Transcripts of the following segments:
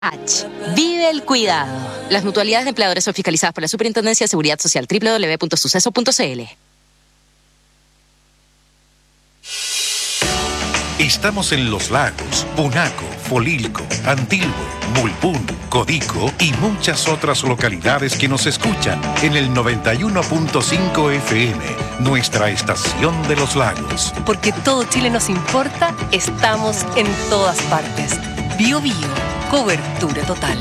H. Vive el cuidado. Las mutualidades de empleadores son fiscalizadas por la Superintendencia de Seguridad Social. www.suceso.cl. Estamos en Los Lagos, Punaco, Folilco, Antilbo, Mulpún, Codico y muchas otras localidades que nos escuchan en el 91.5 FM, nuestra estación de Los Lagos. Porque todo Chile nos importa, estamos en todas partes. Bio Bio, cobertura total.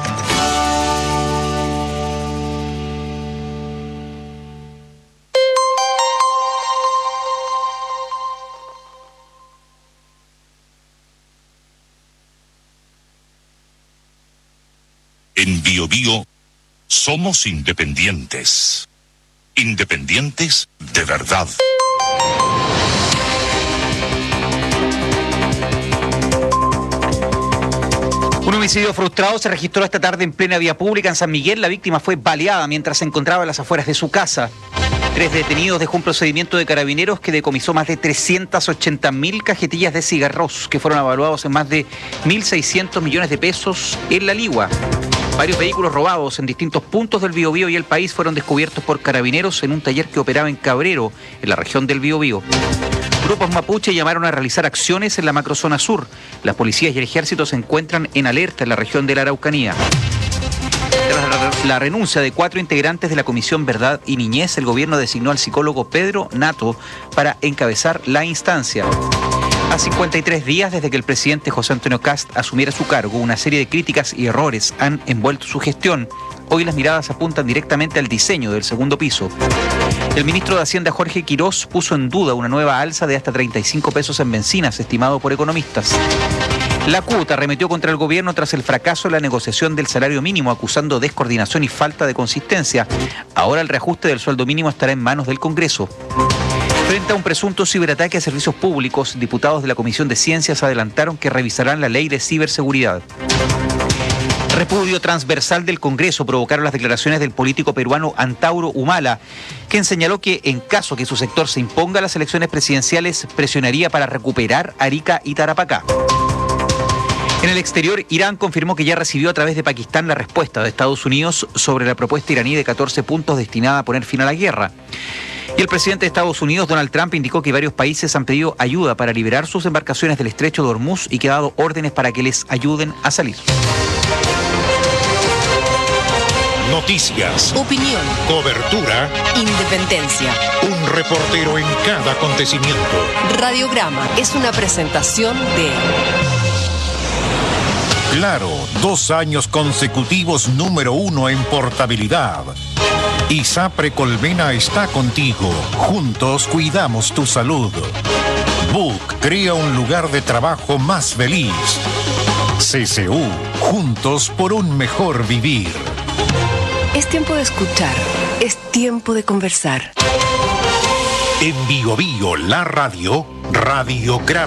En Bio Bio somos independientes. Independientes de verdad. Un homicidio frustrado se registró esta tarde en plena vía pública en San Miguel. La víctima fue baleada mientras se encontraba en las afueras de su casa. 3 detenidos dejó un procedimiento de carabineros que decomisó más de 380.000 cajetillas de cigarros que fueron evaluados en más de 1.600 millones de pesos en La Ligua. Varios vehículos robados en distintos puntos del Biobío y el país fueron descubiertos por carabineros en un taller que operaba en Cabrero, en la región del Biobío. Grupos mapuche llamaron a realizar acciones en la macrozona sur. Las policías y el ejército se encuentran en alerta en la región de la Araucanía. Tras la renuncia de 4 integrantes de la Comisión Verdad y Niñez, el gobierno designó al psicólogo Pedro Nato para encabezar la instancia. A 53 días desde que el presidente José Antonio Kast asumiera su cargo, una serie de críticas y errores han envuelto su gestión. Hoy las miradas apuntan directamente al diseño del segundo piso. El ministro de Hacienda Jorge Quirós puso en duda una nueva alza de hasta 35 pesos en bencinas, estimado por economistas. La CUT arremetió contra el gobierno tras el fracaso de la negociación del salario mínimo, acusando descoordinación y falta de consistencia. Ahora el reajuste del sueldo mínimo estará en manos del Congreso. Frente a un presunto ciberataque a servicios públicos, diputados de la Comisión de Ciencias adelantaron que revisarán la ley de ciberseguridad. Repudio transversal del Congreso provocaron las declaraciones del político peruano Antauro Humala, quien señaló que en caso que su sector se imponga a las elecciones presidenciales, presionaría para recuperar Arica y Tarapacá. En el exterior, Irán confirmó que ya recibió a través de Pakistán la respuesta de Estados Unidos sobre la propuesta iraní de 14 puntos destinada a poner fin a la guerra. Y el presidente de Estados Unidos, Donald Trump, indicó que varios países han pedido ayuda para liberar sus embarcaciones del estrecho de Hormuz y que ha dado órdenes para que les ayuden a salir. Noticias, Opinión, cobertura, independencia. un reportero en cada acontecimiento. Radiograma es una presentación de Claro, 2 años consecutivos número 1 en portabilidad. ISAPRE Colmena está contigo. Juntos cuidamos tu salud. BUC crea un lugar de trabajo más feliz. CCU, juntos por un mejor vivir. Es tiempo de escuchar, es tiempo de conversar. En Bio Bio, la radio, Radiograma.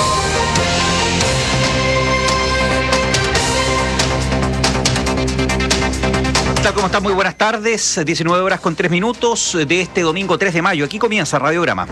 Tal como están, muy buenas tardes, 19 horas con 3 minutos de este domingo 3 de mayo. Aquí comienza Radiograma.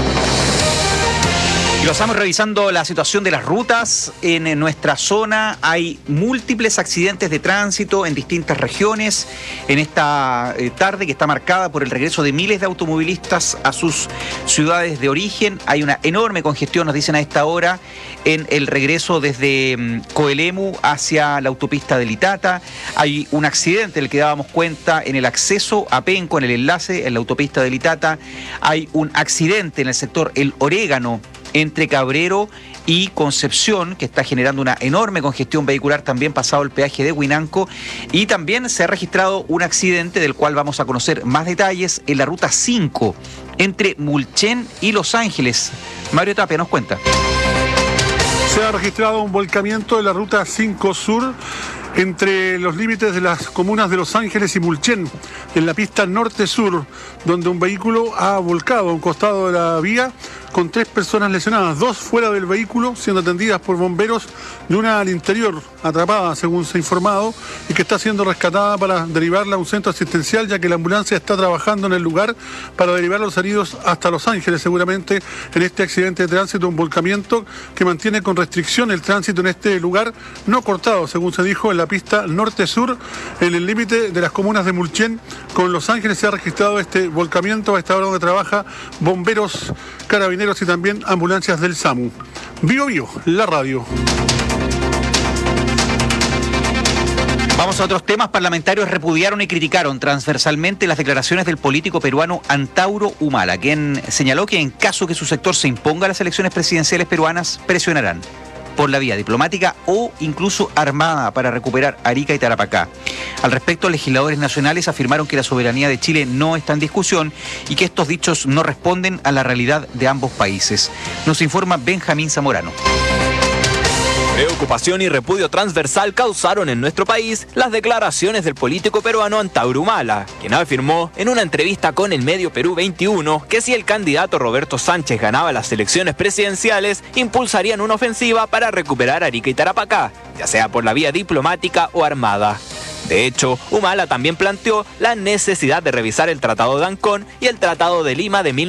Y lo estamos revisando la situación de las rutas en nuestra zona. Hay múltiples accidentes de tránsito en distintas regiones en esta tarde que está marcada por el regreso de miles de automovilistas a sus ciudades de origen. Hay una enorme congestión, nos dicen a esta hora, en el regreso desde Coelemu hacia la autopista de Litata. Hay un accidente del que dábamos cuenta en el acceso a Penco, en el enlace en la autopista de Litata. Hay un accidente en el sector El Orégano entre Cabrero y Concepción, que está generando una enorme congestión vehicular también pasado el peaje de Huinanco. Y también se ha registrado un accidente del cual vamos a conocer más detalles en la ruta 5 entre Mulchen y Los Ángeles. Mario Tapia nos cuenta. Se ha registrado un volcamiento de la ruta 5 Sur entre los límites de las comunas de Los Ángeles y Mulchen, en la pista norte-sur, donde un vehículo ha volcado a un costado de la vía con 3 personas lesionadas, 2 fuera del vehículo siendo atendidas por bomberos y una al interior atrapada, según se ha informado, y que está siendo rescatada para derivarla a un centro asistencial, ya que la ambulancia está trabajando en el lugar para derivar a los heridos hasta Los Ángeles, seguramente en este accidente de tránsito, un volcamiento que mantiene con restricción el tránsito en este lugar, no cortado, según se dijo, en la pista norte-sur, en el límite de las comunas de Mulchen con Los Ángeles. Se ha registrado este volcamiento a esta hora donde trabaja bomberos, carabineros y también ambulancias del SAMU. Bio Bio, la radio. Vamos a otros temas. Parlamentarios repudiaron y criticaron transversalmente las declaraciones del político peruano Antauro Humala, quien señaló que en caso que su sector se imponga a las elecciones presidenciales peruanas, presionarán por la vía diplomática o incluso armada para recuperar Arica y Tarapacá. Al respecto, legisladores nacionales afirmaron que la soberanía de Chile no está en discusión y que estos dichos no responden a la realidad de ambos países. Nos informa Benjamín Zamorano. Preocupación y repudio transversal causaron en nuestro país las declaraciones del político peruano Antauro Humala, quien afirmó en una entrevista con el medio Perú 21 que si el candidato Roberto Sánchez ganaba las elecciones presidenciales, impulsarían una ofensiva para recuperar Arica y Tarapacá, ya sea por la vía diplomática o armada. De hecho, Humala también planteó la necesidad de revisar el Tratado de Ancón y el Tratado de Lima de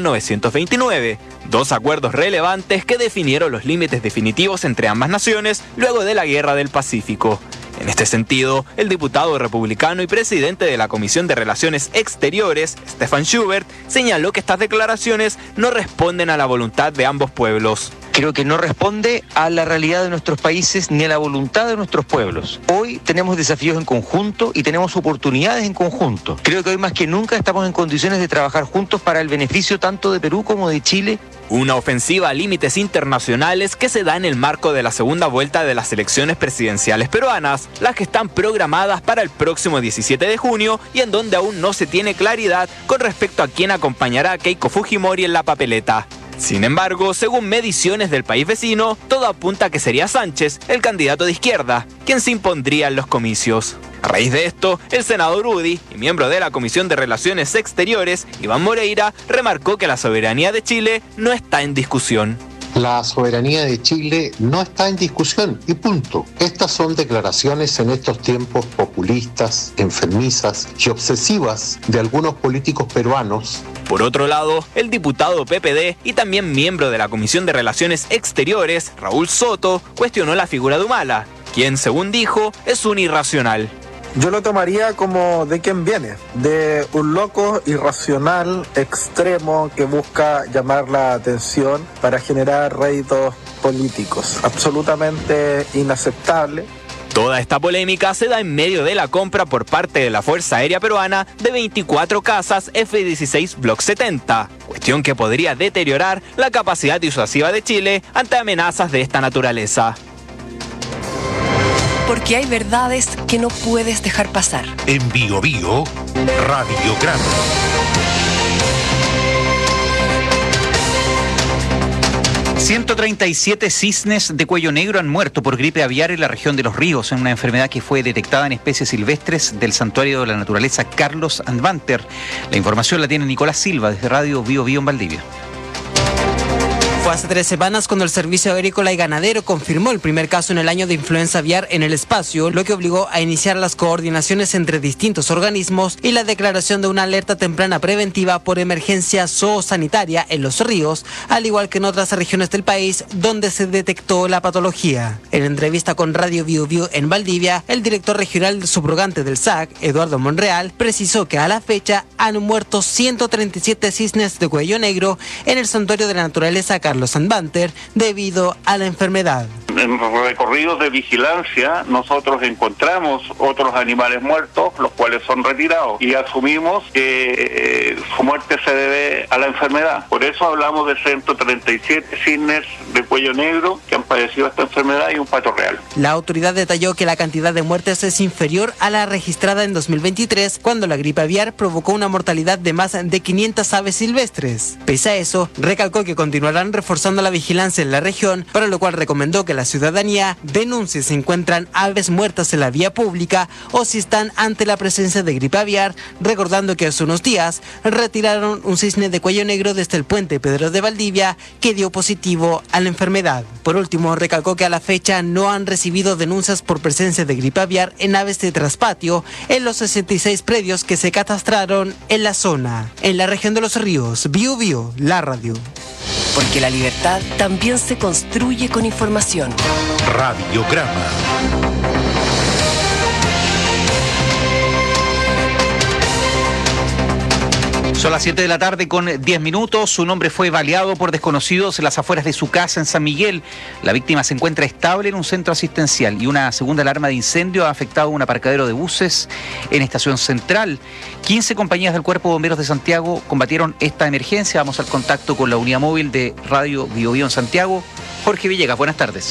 1929, dos acuerdos relevantes que definieron los límites definitivos entre ambas naciones luego de la Guerra del Pacífico. En este sentido, el diputado republicano y presidente de la Comisión de Relaciones Exteriores, Stefan Schubert, señaló que estas declaraciones no responden a la voluntad de ambos pueblos. Creo que no responde a la realidad de nuestros países ni a la voluntad de nuestros pueblos. Hoy tenemos desafíos en conjunto y tenemos oportunidades en conjunto. Creo que hoy más que nunca estamos en condiciones de trabajar juntos para el beneficio tanto de Perú como de Chile. Una ofensiva a límites internacionales que se da en el marco de la segunda vuelta de las elecciones presidenciales peruanas, las que están programadas para el próximo 17 de junio y en donde aún no se tiene claridad con respecto a quién acompañará a Keiko Fujimori en la papeleta. Sin embargo, según mediciones del país vecino, todo apunta a que sería Sánchez, el candidato de izquierda, quien se impondría en los comicios. A raíz de esto, el senador UDI y miembro de la Comisión de Relaciones Exteriores, Iván Moreira, remarcó que la soberanía de Chile no está en discusión. La soberanía de Chile no está en discusión y punto. Estas son declaraciones en estos tiempos populistas, enfermizas y obsesivas de algunos políticos peruanos. Por otro lado, el diputado PPD y también miembro de la Comisión de Relaciones Exteriores, Raúl Soto, cuestionó la figura de Humala, quien, según dijo, es un irracional. Yo lo tomaría como de quién viene, de un loco irracional, extremo, que busca llamar la atención para generar réditos políticos. Absolutamente inaceptable. Toda esta polémica se da en medio de la compra por parte de la Fuerza Aérea Peruana de 24 cazas F-16 Block 70, cuestión que podría deteriorar la capacidad disuasiva de Chile ante amenazas de esta naturaleza. Porque hay verdades que no puedes dejar pasar. En Bio Bio, Radiograma. 137 cisnes de cuello negro han muerto por gripe aviar en la región de Los Ríos, en una enfermedad que fue detectada en especies silvestres del Santuario de la Naturaleza Carlos Andvanter. La información la tiene Nicolás Silva desde Radio Bio Bio en Valdivia. Fue hace 3 semanas cuando el Servicio Agrícola y Ganadero confirmó el primer caso en el año de influenza aviar en el espacio, lo que obligó a iniciar las coordinaciones entre distintos organismos y la declaración de una alerta temprana preventiva por emergencia zoosanitaria en Los Ríos, al igual que en otras regiones del país donde se detectó la patología. En entrevista con Radio Bio Bio en Valdivia, el director regional subrogante del SAC, Eduardo Monreal, precisó que a la fecha han muerto 137 cisnes de cuello negro en el Santuario de la Naturaleza Carlos Andvanter debido a la enfermedad. En recorridos de vigilancia nosotros encontramos otros animales muertos, los cuales son retirados, y asumimos que su muerte se debe a la enfermedad. Por eso hablamos de 137 cisnes de cuello negro que han padecido esta enfermedad y un pato real. La autoridad detalló que la cantidad de muertes es inferior a la registrada en 2023, cuando la gripe aviar provocó una mortalidad de más de 500 aves silvestres. Pese a eso, recalcó que continuarán reforzando la vigilancia en la región, para lo cual recomendó que las ciudadanía denuncie si encuentran aves muertas en la vía pública o si están ante la presencia de gripe aviar, recordando que hace unos días retiraron un cisne de cuello negro desde el puente Pedro de Valdivia que dio positivo a la enfermedad. Por último, recalcó que a la fecha no han recibido denuncias por presencia de gripe aviar en aves de traspatio en los 66 predios que se catastraron en la zona. En la región de Los Ríos, Biu Biu, la radio. Porque la libertad también se construye con información. Radiograma. Son las 7 de la tarde con 10 minutos. Su hombre fue baleado por desconocidos en las afueras de su casa en San Miguel. La víctima se encuentra estable en un centro asistencial y una segunda alarma de incendio ha afectado un aparcadero de buses en Estación Central. 15 compañías del Cuerpo de Bomberos de Santiago combatieron esta emergencia. Vamos al contacto con la unidad móvil de Radio Biobío en Santiago. Jorge Villegas, buenas tardes.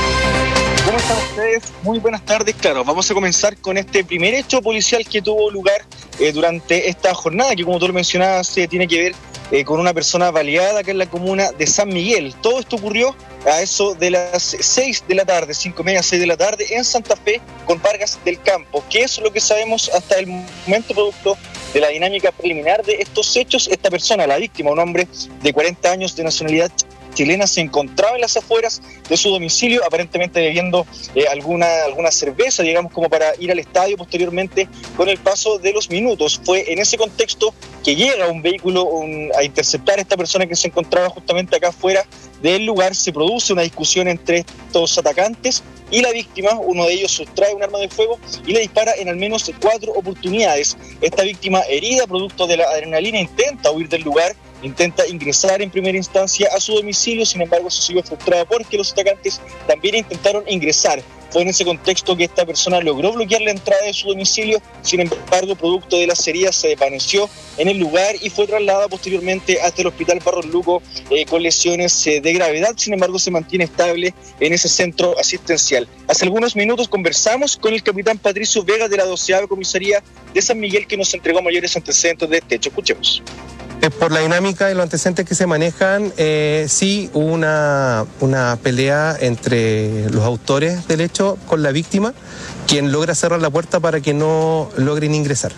¿Cómo están ustedes? Muy buenas tardes. Claro, vamos a comenzar con este primer hecho policial que tuvo lugar durante esta jornada, que como tú lo mencionabas, tiene que ver con una persona baleada acá en la comuna de San Miguel. Todo esto ocurrió a eso de las 6 de la tarde, 5:30, 6 de la tarde, en Santa Fe, con Vargas del Campo. ¿Qué es lo que sabemos hasta el momento, producto de la dinámica preliminar de estos hechos? Esta persona, la víctima, un hombre de 40 años de nacionalidad chilena, se encontraba en las afueras de su domicilio, aparentemente bebiendo alguna cerveza, digamos, como para ir al estadio posteriormente. Con el paso de los minutos, fue en ese contexto que llega un vehículo a interceptar a esta persona que se encontraba justamente acá afuera del lugar. Se produce una discusión entre estos atacantes y la víctima. Uno de ellos sustrae un arma de fuego y le dispara en al menos 4 oportunidades. Esta víctima, herida producto de la adrenalina, intenta huir del lugar, intenta ingresar en primera instancia a su domicilio. Sin embargo, eso se vio frustrado porque los atacantes también intentaron ingresar. Fue en ese contexto que esta persona logró bloquear la entrada de su domicilio. Sin embargo, producto de las heridas, se desvaneció en el lugar y fue trasladada posteriormente hasta el Hospital Barros Luco con lesiones de gravedad. Sin embargo, se mantiene estable en ese centro asistencial. Hace algunos minutos conversamos con el capitán Patricio Vega de la 12ª Comisaría de San Miguel, que nos entregó mayores antecedentes de este hecho. Escuchemos. Por la dinámica y los antecedentes que se manejan, sí hubo una pelea entre los autores del hecho con la víctima, quien logra cerrar la puerta para que no logren ingresar.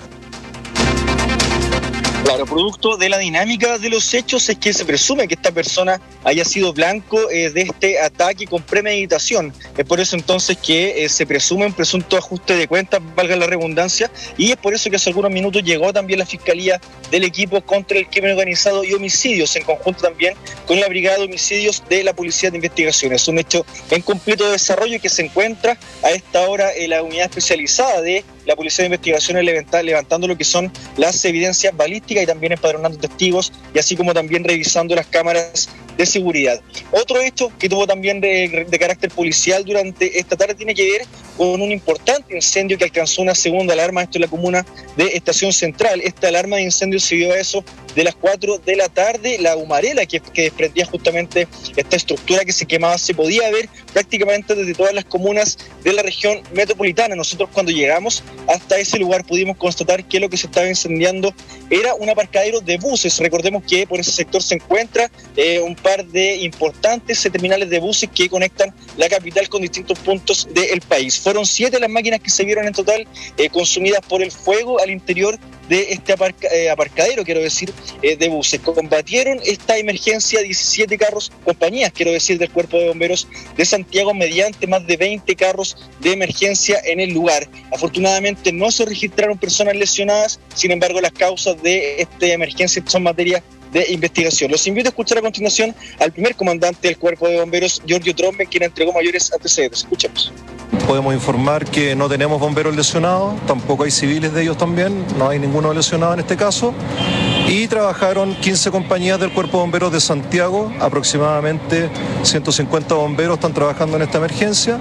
Claro, producto de la dinámica de los hechos es que se presume que esta persona haya sido blanco de este ataque con premeditación. Es por eso entonces que se presume un presunto ajuste de cuentas, valga la redundancia, y es por eso que hace algunos minutos llegó también la Fiscalía del Equipo contra el Crimen Organizado y Homicidios, en conjunto también con la Brigada de Homicidios de la Policía de Investigaciones. Un hecho en completo desarrollo que se encuentra a esta hora en la unidad especializada de la Policía de Investigaciones levantando lo que son las evidencias balísticas y también empadronando testigos, y así como también revisando las cámaras de seguridad. Otro hecho que tuvo también de carácter policial durante esta tarde tiene que ver con un importante incendio que alcanzó una segunda alarma, esto en la comuna de Estación Central. Esta alarma de incendio se dio a eso de las 4 de la tarde. La humarela que desprendía justamente esta estructura que se quemaba se podía ver prácticamente desde todas las comunas de la región metropolitana. Nosotros, cuando llegamos hasta ese lugar, pudimos constatar que lo que se estaba incendiando era un aparcadero de buses. Recordemos que por ese sector se encuentra un par de importantes terminales de buses que conectan la capital con distintos puntos del país. Fueron 7 las máquinas que se vieron en total consumidas por el fuego al interior de este aparcadero, quiero decir, de buses. Combatieron esta emergencia 17 compañías, quiero decir, del Cuerpo de Bomberos de Santiago, mediante más de 20 carros de emergencia en el lugar. Afortunadamente no se registraron personas lesionadas, sin embargo las causas de esta emergencia son materia de investigación. Los invito a escuchar a continuación al primer comandante del Cuerpo de Bomberos, Giorgio Trombe, quien entregó mayores antecedentes. Escuchemos. Podemos informar que no tenemos bomberos lesionados, tampoco hay civiles de ellos también, no hay ninguno lesionado en este caso. Y trabajaron 15 compañías del Cuerpo de Bomberos de Santiago, aproximadamente 150 bomberos están trabajando en esta emergencia.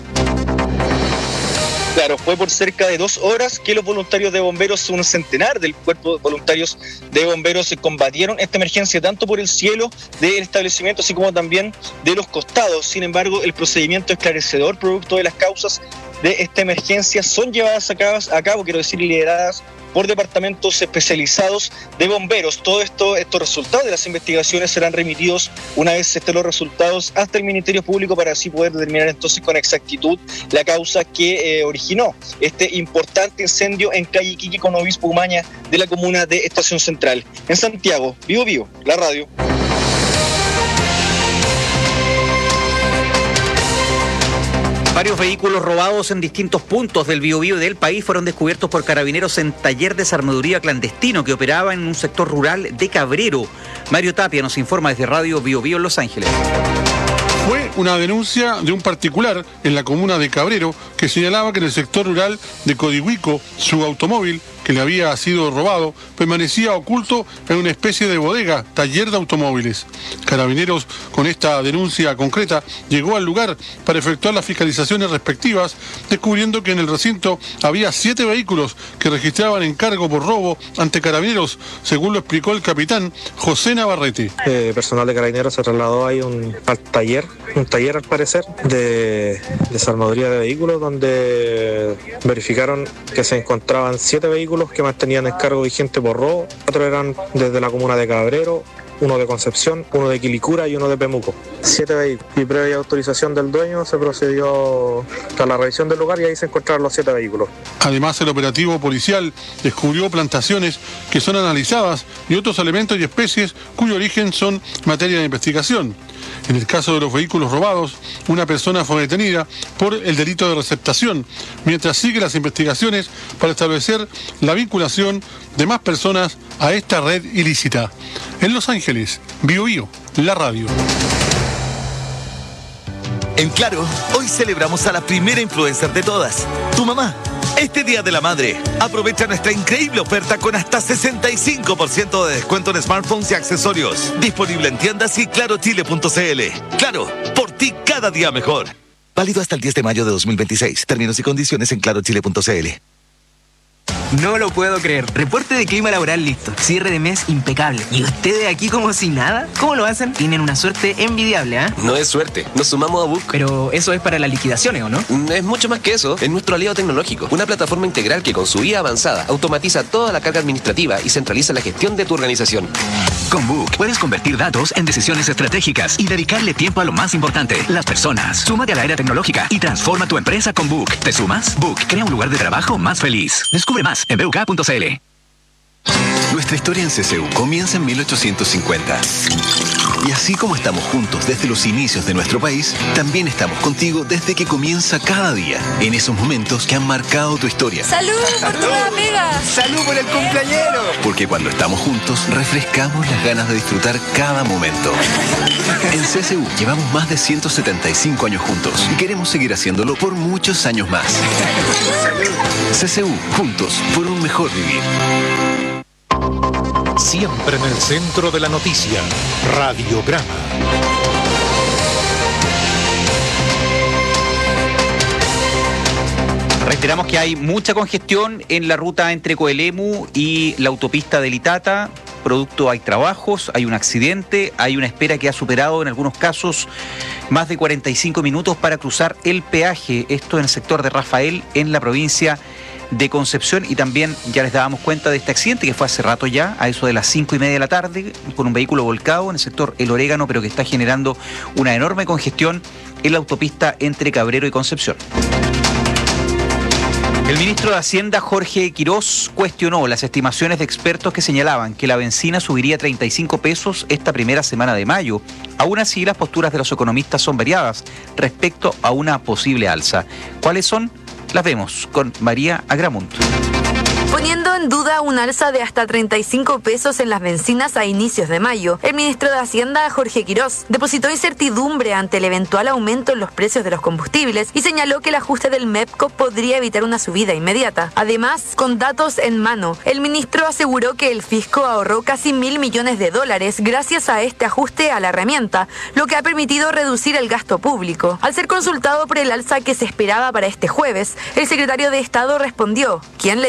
Claro, fue por cerca de 2 horas que los voluntarios de bomberos, un centenar del cuerpo de voluntarios de bomberos, combatieron esta emergencia tanto por el cielo del establecimiento así como también de los costados. Sin embargo, el procedimiento esclarecedor, producto de las causas de esta emergencia son llevadas a cabo, quiero decir, lideradas por departamentos especializados de bomberos. Todos estos resultados de las investigaciones serán remitidos una vez estén los resultados hasta el Ministerio Público para así poder determinar entonces con exactitud la causa que originó este importante incendio en calle Iquique con Obispo Umaña de la comuna de Estación Central. En Santiago, Vivo Vivo, la radio. Varios vehículos robados en distintos puntos del Biobío y del país fueron descubiertos por carabineros en taller de desarmaduría clandestino que operaba en un sector rural de Cabrero. Mario Tapia nos informa desde Radio Biobío en Los Ángeles. Fue una denuncia de un particular en la comuna de Cabrero que señalaba que en el sector rural de Codihuico su automóvil, que le había sido robado, permanecía oculto en una especie de bodega, taller de automóviles. Carabineros, con esta denuncia concreta, llegó al lugar para efectuar las fiscalizaciones respectivas, descubriendo que en el recinto había 7 vehículos que registraban encargo por robo ante Carabineros, según lo explicó el capitán José Navarrete. Personal de Carabineros se trasladó ahí al taller, al parecer, de desarmaduría de vehículos, donde verificaron que se encontraban 7 vehículos que mantenían encargo vigente por robo. 4 eran desde la comuna de Cabrero, 1 de Concepción, 1 de Quilicura y 1 de Pemuco. 7 vehículos. Y previa autorización del dueño se procedió a la revisión del lugar y ahí se encontraron los 7 vehículos. Además, el operativo policial descubrió plantaciones que son analizadas y otros elementos y especies cuyo origen son materia de investigación. En el caso de los vehículos robados, una persona fue detenida por el delito de receptación, mientras siguen las investigaciones para establecer la vinculación de más personas a esta red ilícita. En Los Ángeles, Biobío, la radio. En Claro, hoy celebramos a la primera influencer de todas, tu mamá. Este Día de la Madre, aprovecha nuestra increíble oferta con hasta 65% de descuento en smartphones y accesorios. Disponible en tiendas y clarochile.cl. Claro, por ti cada día mejor. Válido hasta el 10 de mayo de 2026. Términos y condiciones en clarochile.cl. No lo puedo creer. Reporte de clima laboral listo. Cierre de mes impecable. ¿Y ustedes aquí como si nada? ¿Cómo lo hacen? Tienen una suerte envidiable, ¿ah? No es suerte. Nos sumamos a Book. Pero eso es para las liquidaciones, ¿o no? Es mucho más que eso. Es nuestro aliado tecnológico. Una plataforma integral que con su IA avanzada automatiza toda la carga administrativa y centraliza la gestión de tu organización. Con Book puedes convertir datos en decisiones estratégicas y dedicarle tiempo a lo más importante, las personas. Súmate a la era tecnológica y transforma tu empresa con Book. ¿Te sumas? Book crea un lugar de trabajo más feliz. Descubre más en buk.cl. Nuestra historia en CCU comienza en 1850. Y así como estamos juntos desde los inicios de nuestro país, también estamos contigo desde que comienza cada día, en esos momentos que han marcado tu historia. ¡Salud por tu amiga! ¡Salud por el cumpleañero! Porque cuando estamos juntos, refrescamos las ganas de disfrutar cada momento. En CCU llevamos más de 175 años juntos y queremos seguir haciéndolo por muchos años más. CCU, juntos por un mejor vivir. Siempre en el centro de la noticia, Radiograma. Reiteramos que hay mucha congestión en la ruta entre Coelemu y la autopista del Itata. Producto, hay trabajos, hay un accidente, hay una espera que ha superado en algunos casos más de 45 minutos para cruzar el peaje. Esto en el sector de Rafael, en la provincia de Concepción. Y también ya les dábamos cuenta de este accidente que fue hace rato ya, a eso de las 5:30 de la tarde, con un vehículo volcado en el sector El Orégano, pero que está generando una enorme congestión en la autopista entre Cabrero y Concepción. El ministro de Hacienda, Jorge Quirós, cuestionó las estimaciones de expertos que señalaban que la benzina subiría 35 pesos esta primera semana de mayo. Aún así, las posturas de los economistas son variadas respecto a una posible alza. ¿Cuáles son? Las vemos con María Agramunt. Poniendo en duda un alza de hasta 35 pesos en las bencinas a inicios de mayo, el ministro de Hacienda, Jorge Quirós, depositó incertidumbre ante el eventual aumento en los precios de los combustibles y señaló que el ajuste del MEPCO podría evitar una subida inmediata. Además, con datos en mano, el ministro aseguró que el fisco ahorró casi $1.000 millones gracias a este ajuste a la herramienta, lo que ha permitido reducir el gasto público. Al ser consultado por el alza que se esperaba para este jueves, el secretario de Estado respondió: ¿quién le dijo eso?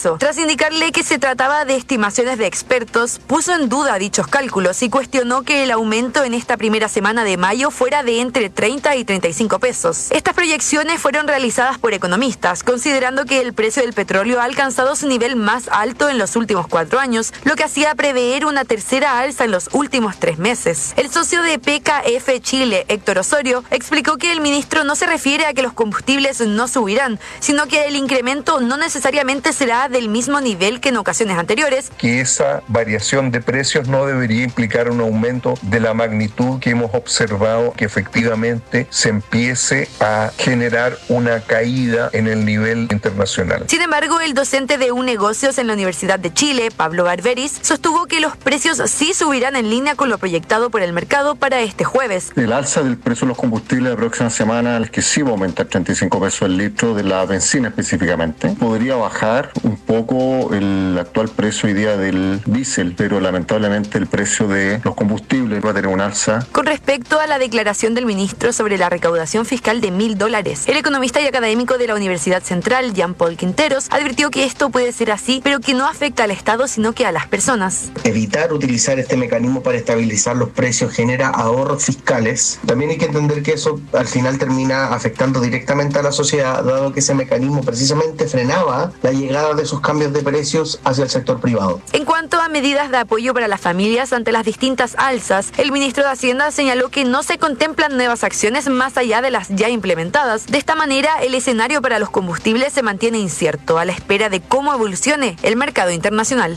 ministro. Tras indicarle que se trataba de estimaciones de expertos, puso en duda dichos cálculos y cuestionó que el aumento en esta primera semana de mayo fuera de entre 30 y 35 pesos. Estas proyecciones fueron realizadas por economistas, considerando que el precio del petróleo ha alcanzado su nivel más alto en los últimos 4 años, lo que hacía prever una tercera alza en los últimos 3 meses. El socio de PKF Chile, Héctor Osorio, explicó que el ministro no se refiere a que los combustibles no subirán, sino que el incremento no necesariamente será del mismo nivel que en ocasiones anteriores. Que esa variación de precios no debería implicar un aumento de la magnitud que hemos observado, que efectivamente se empiece a generar una caída en el nivel internacional. Sin embargo, el docente de negocios en la Universidad de Chile, Pablo Barberis, sostuvo que los precios sí subirán en línea con lo proyectado por el mercado para este jueves. El alza del precio de los combustibles la próxima semana es que sí va a aumentar 35 pesos el litro de la benzina específicamente. Podría bajar un poco el actual precio hoy día del diésel, pero lamentablemente el precio de los combustibles va a tener un alza. Con respecto a la declaración del ministro sobre la recaudación fiscal de $1.000, el economista y académico de la Universidad Central, Jean-Paul Quinteros, advirtió que esto puede ser así, pero que no afecta al Estado, sino que a las personas. Evitar utilizar este mecanismo para estabilizar los precios genera ahorros fiscales. También hay que entender que eso al final termina afectando directamente a la sociedad, dado que ese mecanismo precisamente frenaba la llegada de esos cambios de precios hacia el sector privado. En cuanto a medidas de apoyo para las familias ante las distintas alzas, el ministro de Hacienda señaló que no se contemplan nuevas acciones más allá de las ya implementadas. De esta manera, el escenario para los combustibles se mantiene incierto, a la espera de cómo evolucione el mercado internacional.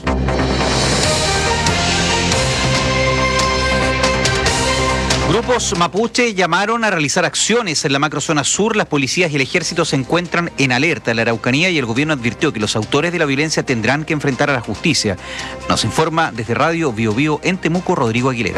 Grupos mapuche llamaron a realizar acciones en la macrozona sur. Las policías y el ejército se encuentran en alerta en la Araucanía y el gobierno advirtió que los autores de la violencia tendrán que enfrentar a la justicia. Nos informa desde Radio Bio Bio en Temuco, Rodrigo Aguilera.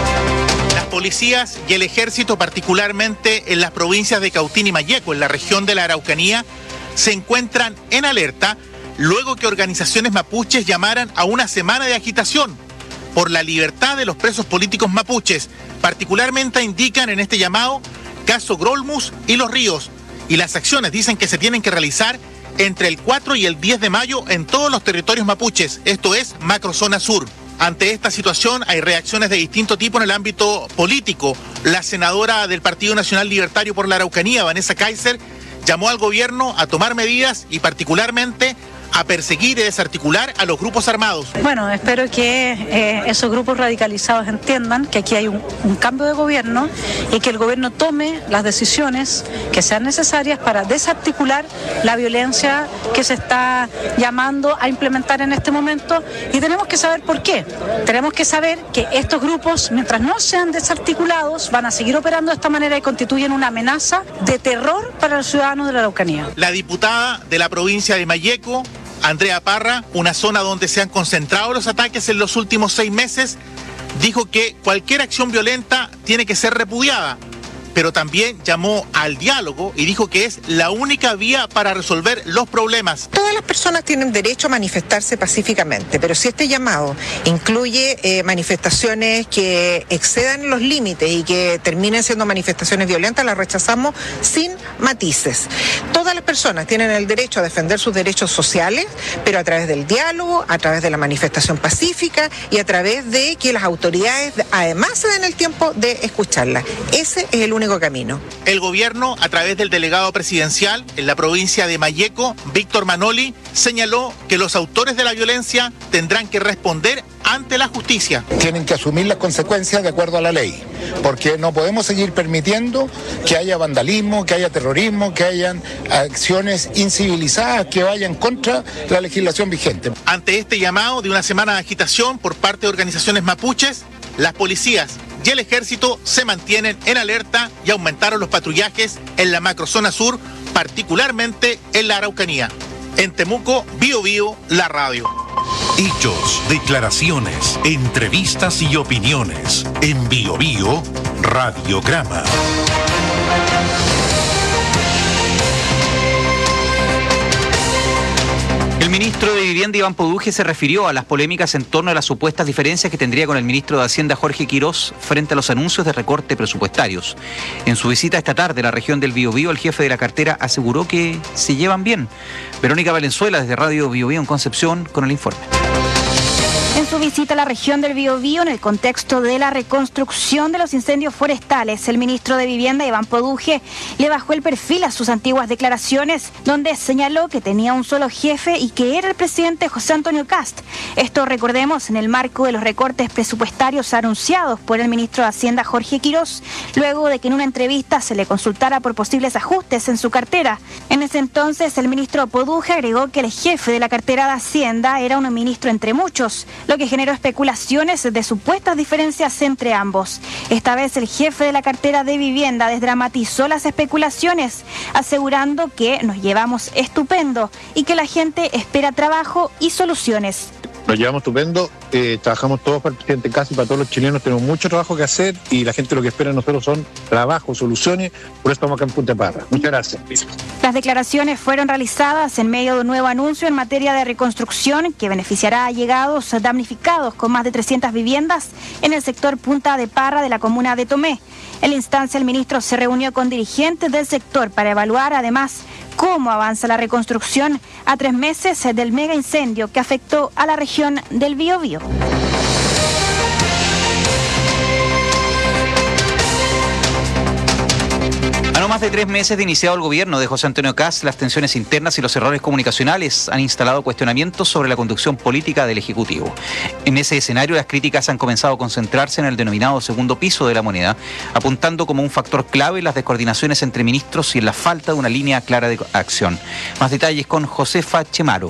Las policías y el ejército, particularmente en las provincias de Cautín y Malleco, en la región de la Araucanía, se encuentran en alerta luego que organizaciones mapuches llamaran a una semana de agitación por la libertad de los presos políticos mapuches. Particularmente indican en este llamado Caso Grolmus y Los Ríos. Y las acciones dicen que se tienen que realizar entre el 4 y el 10 de mayo en todos los territorios mapuches, esto es macrozona sur. Ante esta situación hay reacciones de distinto tipo en el ámbito político. La senadora del Partido Nacional Libertario por la Araucanía, Vanessa Kaiser, llamó al gobierno a tomar medidas y particularmente a perseguir y desarticular a los grupos armados. Bueno, espero que esos grupos radicalizados entiendan que aquí hay un cambio de gobierno y que el gobierno tome las decisiones que sean necesarias para desarticular la violencia que se está llamando a implementar en este momento, y tenemos que saber por qué. Tenemos que saber que estos grupos, mientras no sean desarticulados, van a seguir operando de esta manera y constituyen una amenaza de terror para los ciudadanos de la Araucanía. La diputada de la provincia de Malleco, Andrea Parra, una zona donde se han concentrado los ataques en los últimos 6 meses, dijo que cualquier acción violenta tiene que ser repudiada, pero también llamó al diálogo y dijo que es la única vía para resolver los problemas. Todas las personas tienen derecho a manifestarse pacíficamente, pero si este llamado incluye manifestaciones que excedan los límites y que terminen siendo manifestaciones violentas, las rechazamos sin matices. Todas las personas tienen el derecho a defender sus derechos sociales, pero a través del diálogo, a través de la manifestación pacífica y a través de que las autoridades además se den el tiempo de escucharlas. Ese es el único camino. El gobierno, a través del delegado presidencial en la provincia de Malleco, Víctor Manoli, señaló que los autores de la violencia tendrán que responder ante la justicia. Tienen que asumir las consecuencias de acuerdo a la ley, porque no podemos seguir permitiendo que haya vandalismo, que haya terrorismo, que hayan acciones incivilizadas que vayan contra la legislación vigente. Ante este llamado de una semana de agitación por parte de organizaciones mapuches, las policías y el ejército se mantienen en alerta y aumentaron los patrullajes en la macrozona sur, particularmente en la Araucanía. En Temuco, Bio Bio, la radio. Hechos, declaraciones, entrevistas y opiniones. En Bio Bio, Radiograma. El El ministro de Vivienda, Iván Poduje, se refirió a las polémicas en torno a las supuestas diferencias que tendría con el ministro de Hacienda, Jorge Quirós, frente a los anuncios de recorte presupuestarios. En su visita esta tarde a la región del Biobío, el jefe de la cartera aseguró que se llevan bien. Verónica Valenzuela, desde Radio Biobío en Concepción, con el informe. En su visita a la región del Biobío, en el contexto de la reconstrucción de los incendios forestales, el ministro de Vivienda, Iván Poduje, le bajó el perfil a sus antiguas declaraciones, donde señaló que tenía un solo jefe y que era el presidente José Antonio Kast. Esto, recordemos, en el marco de los recortes presupuestarios anunciados por el ministro de Hacienda, Jorge Quirós, luego de que en una entrevista se le consultara por posibles ajustes en su cartera. En ese entonces, el ministro Poduje agregó que el jefe de la cartera de Hacienda era un ministro entre muchos, lo que generó especulaciones de supuestas diferencias entre ambos. Esta vez el jefe de la cartera de Vivienda desdramatizó las especulaciones, asegurando que nos llevamos estupendo y que la gente espera trabajo y soluciones. Nos llevamos estupendo, trabajamos todos para el presidente Kast y para todos los chilenos, tenemos mucho trabajo que hacer y la gente lo que espera de nosotros son trabajo, soluciones, por eso estamos acá en Punta Parra. Muchas gracias. Las declaraciones fueron realizadas en medio de un nuevo anuncio en materia de reconstrucción que beneficiará a allegados damnificados con más de 300 viviendas en el sector Punta de Parra de la comuna de Tomé. En la instancia, el ministro se reunió con dirigentes del sector para evaluar además cómo avanza la reconstrucción a 3 meses del mega incendio que afectó a la región del Biobío. A no más de 3 meses de iniciado el gobierno de José Antonio Kast, las tensiones internas y los errores comunicacionales han instalado cuestionamientos sobre la conducción política del Ejecutivo. En ese escenario, las críticas han comenzado a concentrarse en el denominado segundo piso de la moneda, apuntando como un factor clave las descoordinaciones entre ministros y en la falta de una línea clara de acción. Más detalles con Josefa Chemaro.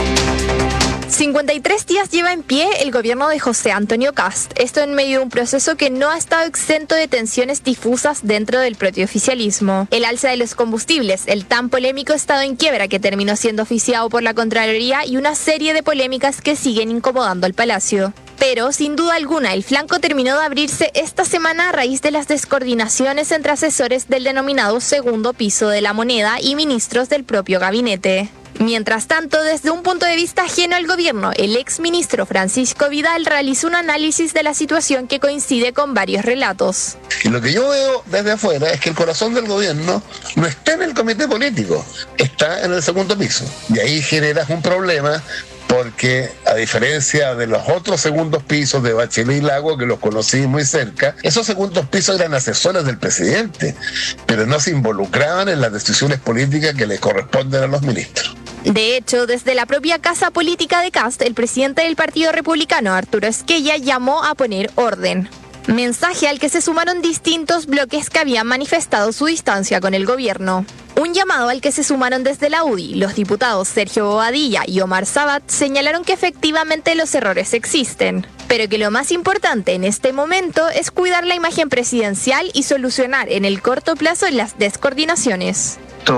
53 días lleva en pie el gobierno de José Antonio Kast. Esto en medio de un proceso que no ha estado exento de tensiones difusas dentro del propio oficialismo. El alza de los combustibles, el tan polémico estado en quiebra que terminó siendo oficiado por la Contraloría y una serie de polémicas que siguen incomodando al Palacio. Pero, sin duda alguna, el flanco terminó de abrirse esta semana a raíz de las descoordinaciones entre asesores del denominado segundo piso de la moneda y ministros del propio gabinete. Mientras tanto, desde un punto de vista ajeno al gobierno, el exministro Francisco Vidal realizó un análisis de la situación que coincide con varios relatos. Y lo que yo veo desde afuera es que el corazón del gobierno no está en el comité político, está en el segundo piso. Y ahí generas un problema porque, a diferencia de los otros segundos pisos de Bachelet y Lago, que los conocí muy cerca, esos segundos pisos eran asesores del presidente, pero no se involucraban en las decisiones políticas que le corresponden a los ministros. De hecho, desde la propia casa política de Kast, el presidente del Partido Republicano, Arturo Esquella, llamó a poner orden. Mensaje al que se sumaron distintos bloques que habían manifestado su distancia con el gobierno. Un llamado al que se sumaron desde la UDI. Los diputados Sergio Bobadilla y Omar Sabat señalaron que efectivamente los errores existen, pero que lo más importante en este momento es cuidar la imagen presidencial y solucionar en el corto plazo las descoordinaciones.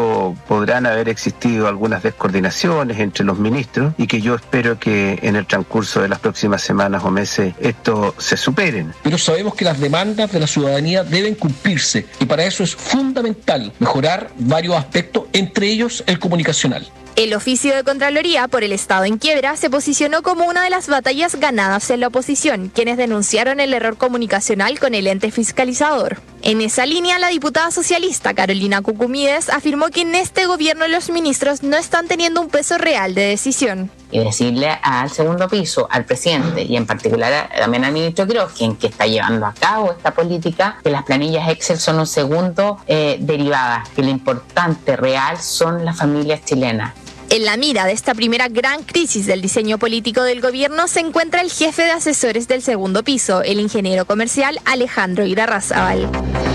Podrán haber existido algunas descoordinaciones entre los ministros y que yo espero que en el transcurso de las próximas semanas o meses esto se superen. Pero sabemos que las demandas de la ciudadanía deben cumplirse y para eso es fundamental mejorar varios aspectos, entre ellos el comunicacional. El oficio de Contraloría por el Estado en quiebra se posicionó como una de las batallas ganadas en la oposición, quienes denunciaron el error comunicacional con el ente fiscalizador. En esa línea, la diputada socialista Carolina Cucumides afirmó que en este gobierno los ministros no están teniendo un peso real de decisión. Y decirle al segundo piso, al presidente y en particular también al ministro Quirós, quien que está llevando a cabo esta política, que las planillas Excel son un segundo derivadas, que lo importante real son las familias chilenas. En la mira de esta primera gran crisis del diseño político del gobierno se encuentra el jefe de asesores del segundo piso, el ingeniero comercial Alejandro Irarrázaval.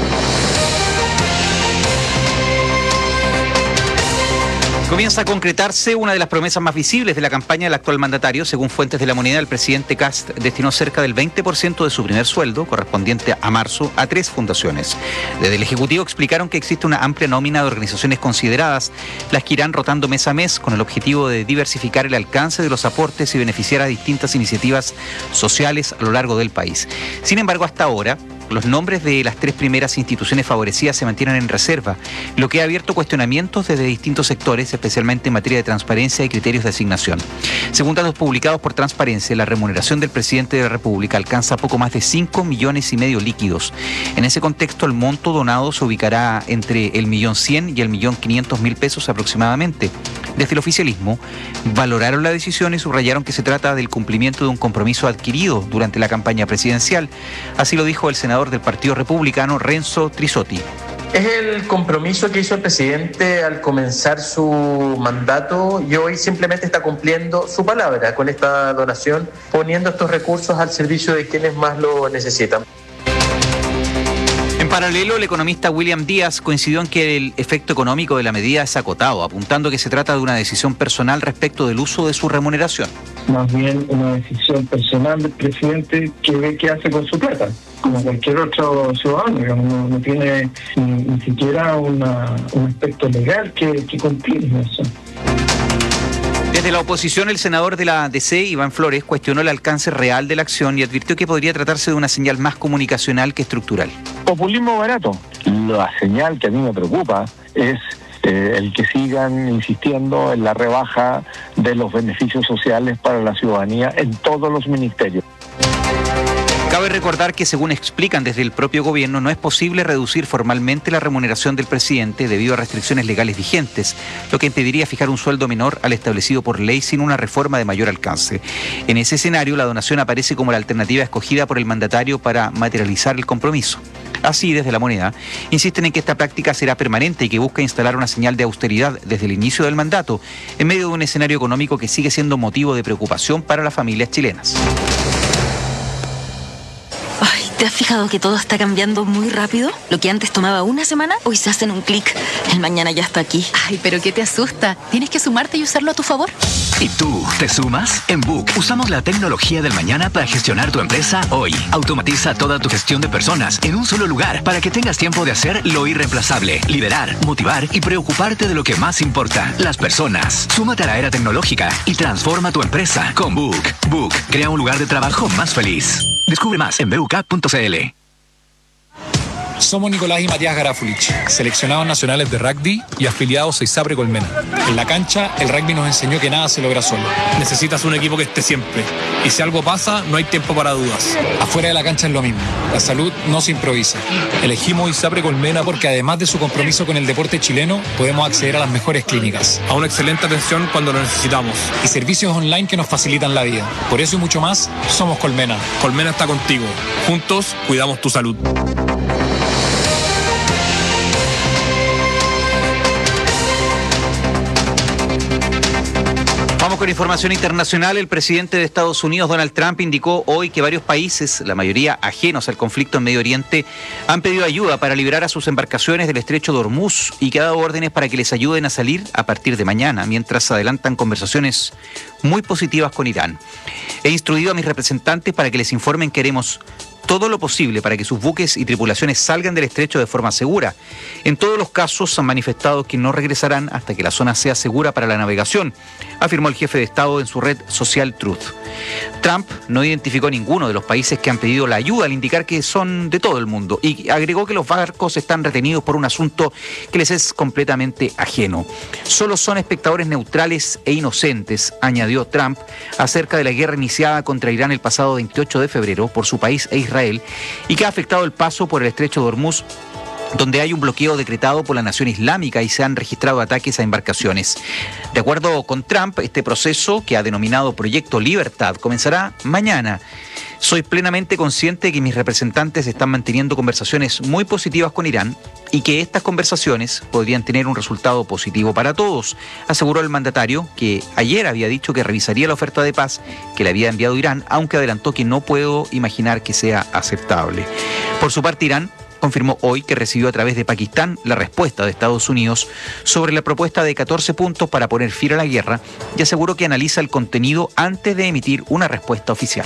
Comienza a concretarse una de las promesas más visibles de la campaña del actual mandatario. Según fuentes de La Moneda, el presidente Kast destinó cerca del 20% de su primer sueldo, correspondiente a marzo, a 3 fundaciones. Desde el Ejecutivo explicaron que existe una amplia nómina de organizaciones consideradas, las que irán rotando mes a mes con el objetivo de diversificar el alcance de los aportes y beneficiar a distintas iniciativas sociales a lo largo del país. Sin embargo, hasta ahora, los nombres de las 3 primeras instituciones favorecidas se mantienen en reserva, lo que ha abierto cuestionamientos desde distintos sectores, especialmente en materia de transparencia y criterios de asignación. Según datos publicados por Transparencia, la remuneración del presidente de la República alcanza poco más de 5,5 millones líquidos. En ese contexto, el monto donado se ubicará entre el 1.100.000 y el 1.500.000 pesos aproximadamente. Desde el oficialismo, valoraron la decisión y subrayaron que se trata del cumplimiento de un compromiso adquirido durante la campaña presidencial. Así lo dijo el senador del Partido Republicano, Renzo Trisotti. Es el compromiso que hizo el presidente al comenzar su mandato y hoy simplemente está cumpliendo su palabra con esta donación, poniendo estos recursos al servicio de quienes más lo necesitan. En paralelo, el economista William Díaz coincidió en que el efecto económico de la medida es acotado, apuntando que se trata de una decisión personal respecto del uso de su remuneración. Más bien una decisión personal del presidente que ve qué hace con su plata, como cualquier otro ciudadano, digamos, no tiene ni siquiera un aspecto legal que cumplir en eso. Desde la oposición, el senador de la DC, Iván Flores, cuestionó el alcance real de la acción y advirtió que podría tratarse de una señal más comunicacional que estructural. Populismo barato. La señal que a mí me preocupa es el que sigan insistiendo en la rebaja de los beneficios sociales para la ciudadanía en todos los ministerios. Cabe recordar que, según explican desde el propio gobierno, no es posible reducir formalmente la remuneración del presidente debido a restricciones legales vigentes, lo que impediría fijar un sueldo menor al establecido por ley sin una reforma de mayor alcance. En ese escenario, la donación aparece como la alternativa escogida por el mandatario para materializar el compromiso. Así, desde La Moneda, insisten en que esta práctica será permanente y que busca instalar una señal de austeridad desde el inicio del mandato, en medio de un escenario económico que sigue siendo motivo de preocupación para las familias chilenas. ¿Te has fijado que todo está cambiando muy rápido? Lo que antes tomaba una semana, hoy se hace en un clic. El mañana ya está aquí. Ay, pero ¿qué te asusta? Tienes que sumarte y usarlo a tu favor. ¿Y tú, te sumas? En Book usamos la tecnología del mañana para gestionar tu empresa hoy. Automatiza toda tu gestión de personas en un solo lugar para que tengas tiempo de hacer lo irreemplazable, liderar, motivar y preocuparte de lo que más importa, las personas. Súmate a la era tecnológica y transforma tu empresa con Book. Book crea un lugar de trabajo más feliz. Descubre más en BUK.cl. Somos Nicolás y Matías Garafulich, seleccionados nacionales de rugby y afiliados a ISAPRE Colmena. En la cancha, el rugby nos enseñó que nada se logra solo. Necesitas un equipo que esté siempre. Y si algo pasa, no hay tiempo para dudas. Afuera de la cancha es lo mismo. La salud no se improvisa. Elegimos ISAPRE Colmena porque además de su compromiso con el deporte chileno, podemos acceder a las mejores clínicas, a una excelente atención cuando lo necesitamos y servicios online que nos facilitan la vida. Por eso y mucho más, somos Colmena. Colmena está contigo. Juntos, cuidamos tu salud. Vamos con información internacional. El presidente de Estados Unidos, Donald Trump, indicó hoy que varios países, la mayoría ajenos al conflicto en Medio Oriente, han pedido ayuda para liberar a sus embarcaciones del estrecho de Hormuz y que ha dado órdenes para que les ayuden a salir a partir de mañana, mientras adelantan conversaciones muy positivas con Irán. He instruido a mis representantes para que les informen que haremos todo lo posible para que sus buques y tripulaciones salgan del estrecho de forma segura. En todos los casos han manifestado que no regresarán hasta que la zona sea segura para la navegación, afirmó el jefe de Estado en su red social Truth. Trump no identificó ninguno de los países que han pedido la ayuda al indicar que son de todo el mundo y agregó que los barcos están retenidos por un asunto que les es completamente ajeno. Solo son espectadores neutrales e inocentes, añadió Trump, acerca de la guerra iniciada contra Irán el pasado 28 de febrero por su país e Israel y que ha afectado el paso por el estrecho de Hormuz, donde hay un bloqueo decretado por la Nación Islámica y se han registrado ataques a embarcaciones. De acuerdo con Trump, este proceso, que ha denominado Proyecto Libertad, comenzará mañana. Soy plenamente consciente de que mis representantes están manteniendo conversaciones muy positivas con Irán y que estas conversaciones podrían tener un resultado positivo para todos, aseguró el mandatario, que ayer había dicho que revisaría la oferta de paz que le había enviado Irán, aunque adelantó que no puedo imaginar que sea aceptable. Por su parte, Irán confirmó hoy que recibió a través de Pakistán la respuesta de Estados Unidos sobre la propuesta de 14 puntos para poner fin a la guerra y aseguró que analiza el contenido antes de emitir una respuesta oficial.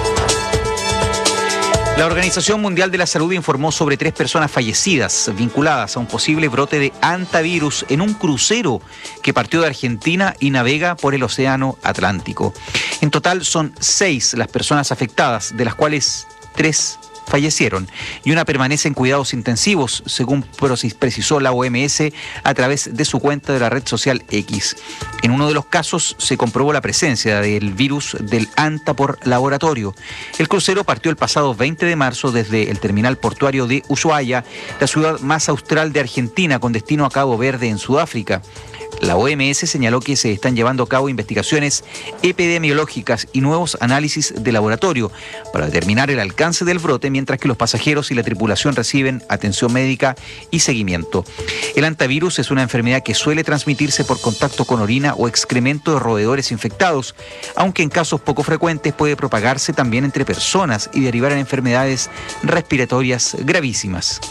La Organización Mundial de la Salud informó sobre 3 personas fallecidas vinculadas a un posible brote de hantavirus en un crucero que partió de Argentina y navega por el Océano Atlántico. En total son 6 las personas afectadas, de las cuales 3 fallecieron y una permanece en cuidados intensivos, según precisó la OMS a través de su cuenta de la red social X. En uno de los casos se comprobó la presencia del virus del Anta por laboratorio. El crucero partió el pasado 20 de marzo desde el terminal portuario de Ushuaia, la ciudad más austral de Argentina, con destino a Cabo Verde en Sudáfrica. La OMS señaló que se están llevando a cabo investigaciones epidemiológicas y nuevos análisis de laboratorio para determinar el alcance del brote, mientras que los pasajeros y la tripulación reciben atención médica y seguimiento. El hantavirus es una enfermedad que suele transmitirse por contacto con orina o excremento de roedores infectados, aunque en casos poco frecuentes puede propagarse también entre personas y derivar en enfermedades respiratorias gravísimas.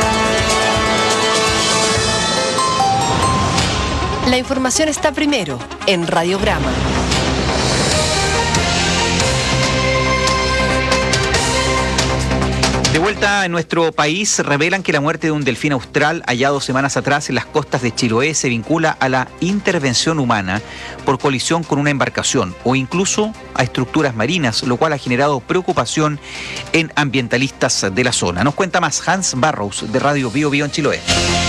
La información está primero en Radiograma. De vuelta en nuestro país, revelan que la muerte de un delfín austral hallado semanas atrás en las costas de Chiloé se vincula a la intervención humana por colisión con una embarcación o incluso a estructuras marinas, lo cual ha generado preocupación en ambientalistas de la zona. Nos cuenta más Hans Barrows de Radio Bio Bio en Chiloé.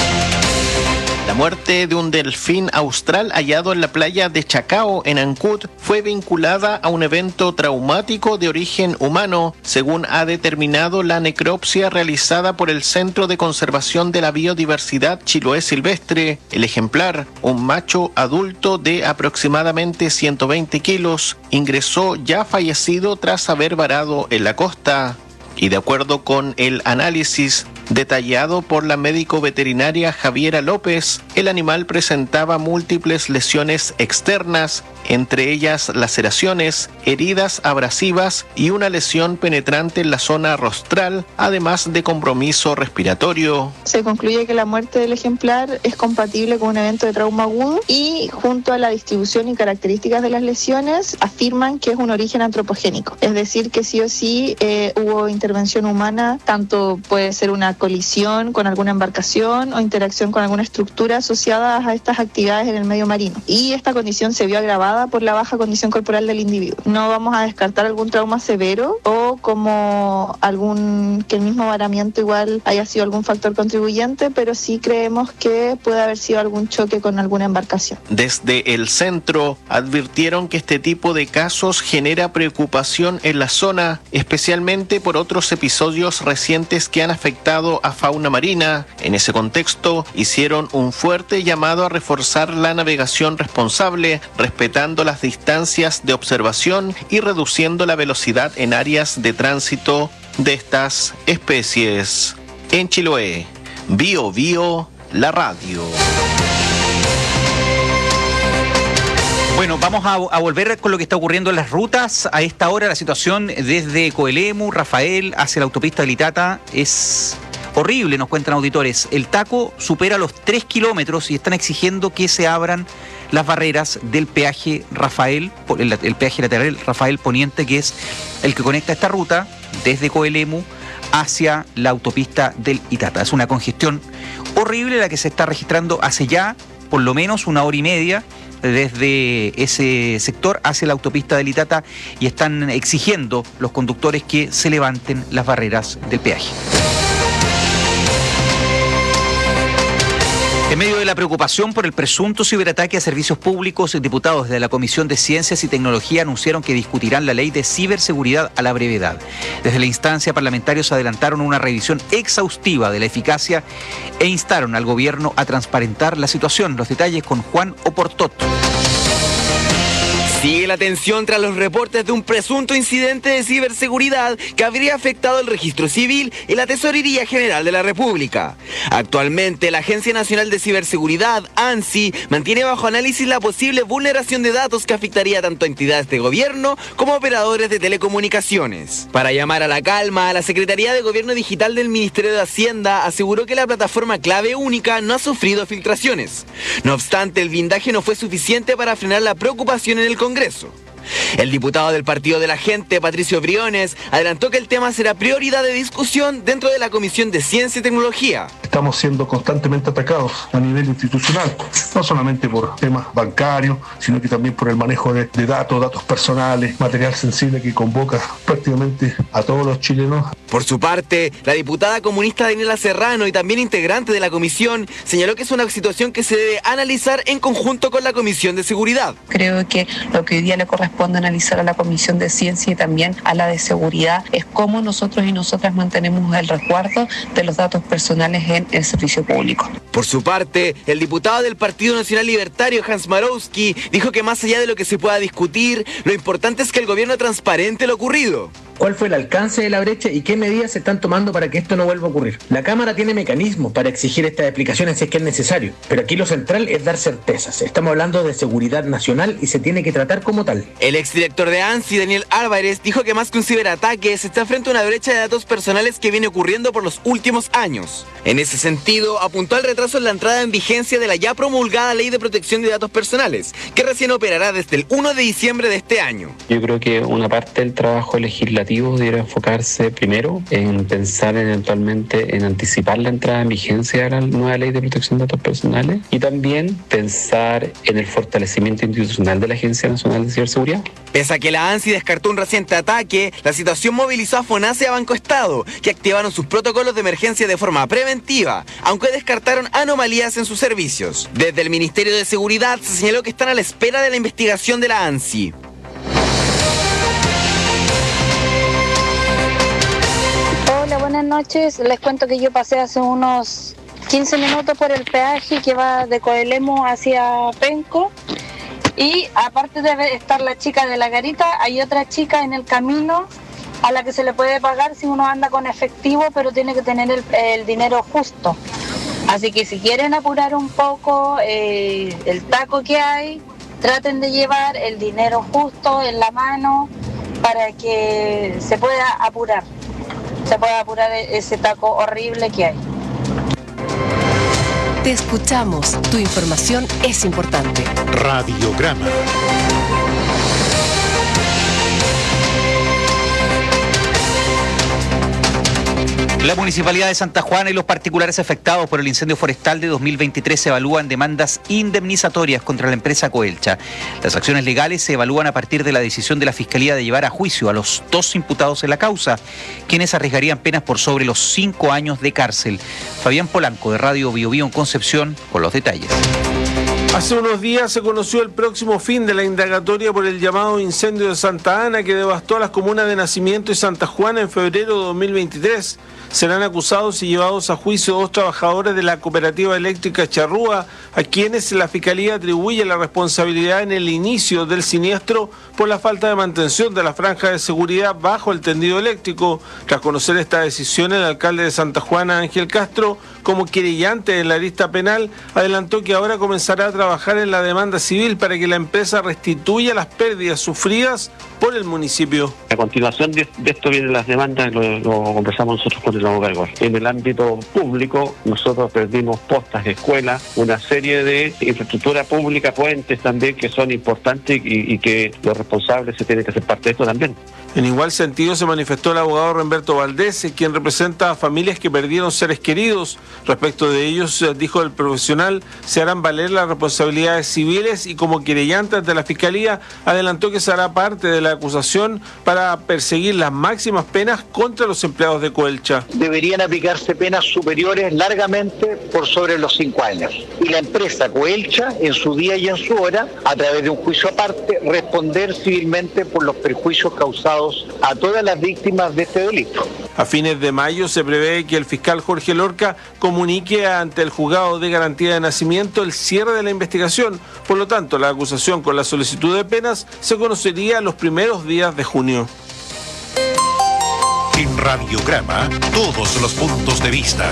La muerte de un delfín austral hallado en la playa de Chacao, en Ancud, fue vinculada a un evento traumático de origen humano, según ha determinado la necropsia realizada por el Centro de Conservación de la Biodiversidad Chiloé Silvestre. El ejemplar, un macho adulto de aproximadamente 120 kilos, ingresó ya fallecido tras haber varado en la costa. Y de acuerdo con el análisis detallado por la médico veterinaria Javiera López, el animal presentaba múltiples lesiones externas, entre ellas laceraciones, heridas abrasivas y una lesión penetrante en la zona rostral, además de compromiso respiratorio. Se concluye que la muerte del ejemplar es compatible con un evento de trauma agudo y, junto a la distribución y características de las lesiones, afirman que es un origen antropogénico. Es decir, que sí o sí hubo intervención humana, tanto puede ser una colisión con alguna embarcación o interacción con alguna estructura asociada a estas actividades en el medio marino. Y esta condición se vio agravada por la baja condición corporal del individuo. No vamos a descartar algún trauma severo o como que el mismo varamiento igual haya sido algún factor contribuyente, pero sí creemos que puede haber sido algún choque con alguna embarcación. Desde el centro advirtieron que este tipo de casos genera preocupación en la zona, especialmente por otros episodios recientes que han afectado a fauna marina. En ese contexto, hicieron un fuerte llamado a reforzar la navegación responsable, respetando las distancias de observación y reduciendo la velocidad en áreas de tránsito de estas especies. En Chiloé, Bio Bio, la radio. Bueno, vamos a volver con lo que está ocurriendo en las rutas. A esta hora la situación desde Coelemu, Rafael, hacia la autopista de Litata es horrible, nos cuentan auditores. El taco supera los 3 kilómetros y están exigiendo que se abran las barreras del peaje Rafael, el peaje lateral Rafael Poniente, que es el que conecta esta ruta desde Coelemu hacia la autopista del Itata. Es una congestión horrible la que se está registrando hace ya por lo menos 1 hora y media desde ese sector hacia la autopista del Itata, y están exigiendo los conductores que se levanten las barreras del peaje. En medio de la preocupación por el presunto ciberataque a servicios públicos, diputados de la Comisión de Ciencias y Tecnología anunciaron que discutirán la ley de ciberseguridad a la brevedad. Desde la instancia, parlamentarios adelantaron una revisión exhaustiva de la eficacia e instaron al gobierno a transparentar la situación. Los detalles con Juan Oportot. Sigue la tensión tras los reportes de un presunto incidente de ciberseguridad que habría afectado el registro civil y la Tesorería General de la República. Actualmente, la Agencia Nacional de Ciberseguridad, ANSI, mantiene bajo análisis la posible vulneración de datos que afectaría tanto a entidades de gobierno como a operadores de telecomunicaciones. Para llamar a la calma, la Secretaría de Gobierno Digital del Ministerio de Hacienda aseguró que la plataforma clave única no ha sufrido filtraciones. No obstante, el blindaje no fue suficiente para frenar la preocupación en el Congreso. El diputado del Partido de la Gente, Patricio Briones, adelantó que el tema será prioridad de discusión dentro de la Comisión de Ciencia y Tecnología. Estamos siendo constantemente atacados a nivel institucional, no solamente por temas bancarios, sino que también por el manejo de datos personales, material sensible que convoca prácticamente a todos los chilenos. Por su parte, la diputada comunista Daniela Serrano y también integrante de la comisión señaló que es una situación que se debe analizar en conjunto con la Comisión de Seguridad. Creo que lo que hoy día le corresponde analizar a la Comisión de Ciencia y también a la de Seguridad es cómo nosotros y nosotras mantenemos el resguardo de los datos personales en el servicio público. Por su parte, el diputado del Partido Nacional Libertario, Hans Marowski, dijo que más allá de lo que se pueda discutir, lo importante es que el gobierno transparente lo ocurrido. ¿Cuál fue el alcance de la brecha y qué medidas se están tomando para que esto no vuelva a ocurrir? La Cámara tiene mecanismos para exigir estas explicaciones si es que es necesario, pero aquí lo central es dar certezas. Estamos hablando de seguridad nacional y se tiene que tratar como tal. El exdirector de ANSI, Daniel Álvarez, dijo que más que un ciberataque, se está frente a una brecha de datos personales que viene ocurriendo por los últimos años. En ese sentido, apuntó al retraso en la entrada en vigencia de la ya promulgada Ley de Protección de Datos Personales, que recién operará desde el 1 de diciembre de este año. Yo creo que una parte del trabajo legislativo debería enfocarse primero en pensar eventualmente en anticipar la entrada en vigencia de la nueva Ley de Protección de Datos Personales y también pensar en el fortalecimiento institucional de la Agencia Nacional de Ciberseguridad. Pese a que la ANSI descartó un reciente ataque, la situación movilizó a FONASA y a Banco Estado, que activaron sus protocolos de emergencia de forma preventiva, aunque descartaron anomalías en sus servicios. Desde el Ministerio de Seguridad se señaló que están a la espera de la investigación de la ANSI. Hola, buenas noches. Les cuento que yo pasé hace unos 15 minutos por el peaje que va de Coelemu hacia Penco. Y aparte de estar la chica de la garita, hay otra chica en el camino a la que se le puede pagar si uno anda con efectivo, pero tiene que tener el dinero justo. Así que si quieren apurar un poco el taco que hay, traten de llevar el dinero justo en la mano para que se pueda apurar ese taco horrible que hay. Te escuchamos. Tu información es importante. Radiograma. La Municipalidad de Santa Juana y los particulares afectados por el incendio forestal de 2023 evalúan demandas indemnizatorias contra la empresa Coelcha. Las acciones legales se evalúan a partir de la decisión de la Fiscalía de llevar a juicio a los 2 imputados en la causa, quienes arriesgarían penas por sobre los 5 años de cárcel. Fabián Polanco, de Radio Bio Bio en Concepción, con los detalles. Hace unos días se conoció el próximo fin de la indagatoria por el llamado incendio de Santa Ana que devastó a las comunas de Nacimiento y Santa Juana en febrero de 2023. Serán acusados y llevados a juicio 2 trabajadores de la cooperativa eléctrica Charrúa, a quienes la Fiscalía atribuye la responsabilidad en el inicio del siniestro por la falta de mantención de la franja de seguridad bajo el tendido eléctrico. Tras conocer esta decisión, el alcalde de Santa Juana, Ángel Castro, como querellante en la lista penal, adelantó que ahora comenzará a trabajar en la demanda civil para que la empresa restituya las pérdidas sufridas por el municipio. A continuación de esto vienen las demandas, lo conversamos nosotros con el abogado. En el ámbito público, nosotros perdimos postas, escuelas, una serie de infraestructura pública, puentes también, que son importantes y que los responsables se tienen que hacer parte de esto también. En igual sentido se manifestó el abogado Remberto Valdés, quien representa a familias que perdieron seres queridos. Respecto de ellos, dijo el profesional, se harán valer las responsabilidades civiles y como querellante ante la Fiscalía, adelantó que se hará parte de la acusación para perseguir las máximas penas contra los empleados de Coelcha. Deberían aplicarse penas superiores largamente por sobre los 5 años. Y la empresa Coelcha, en su día y en su hora, a través de un juicio aparte, responder civilmente por los perjuicios causados a todas las víctimas de este delito. A fines de mayo se prevé que el fiscal Jorge Lorca comunique ante el juzgado de garantía de nacimiento el cierre de la investigación. Por lo tanto, la acusación con la solicitud de penas se conocería los primeros días de junio. En Radiograma, todos los puntos de vista.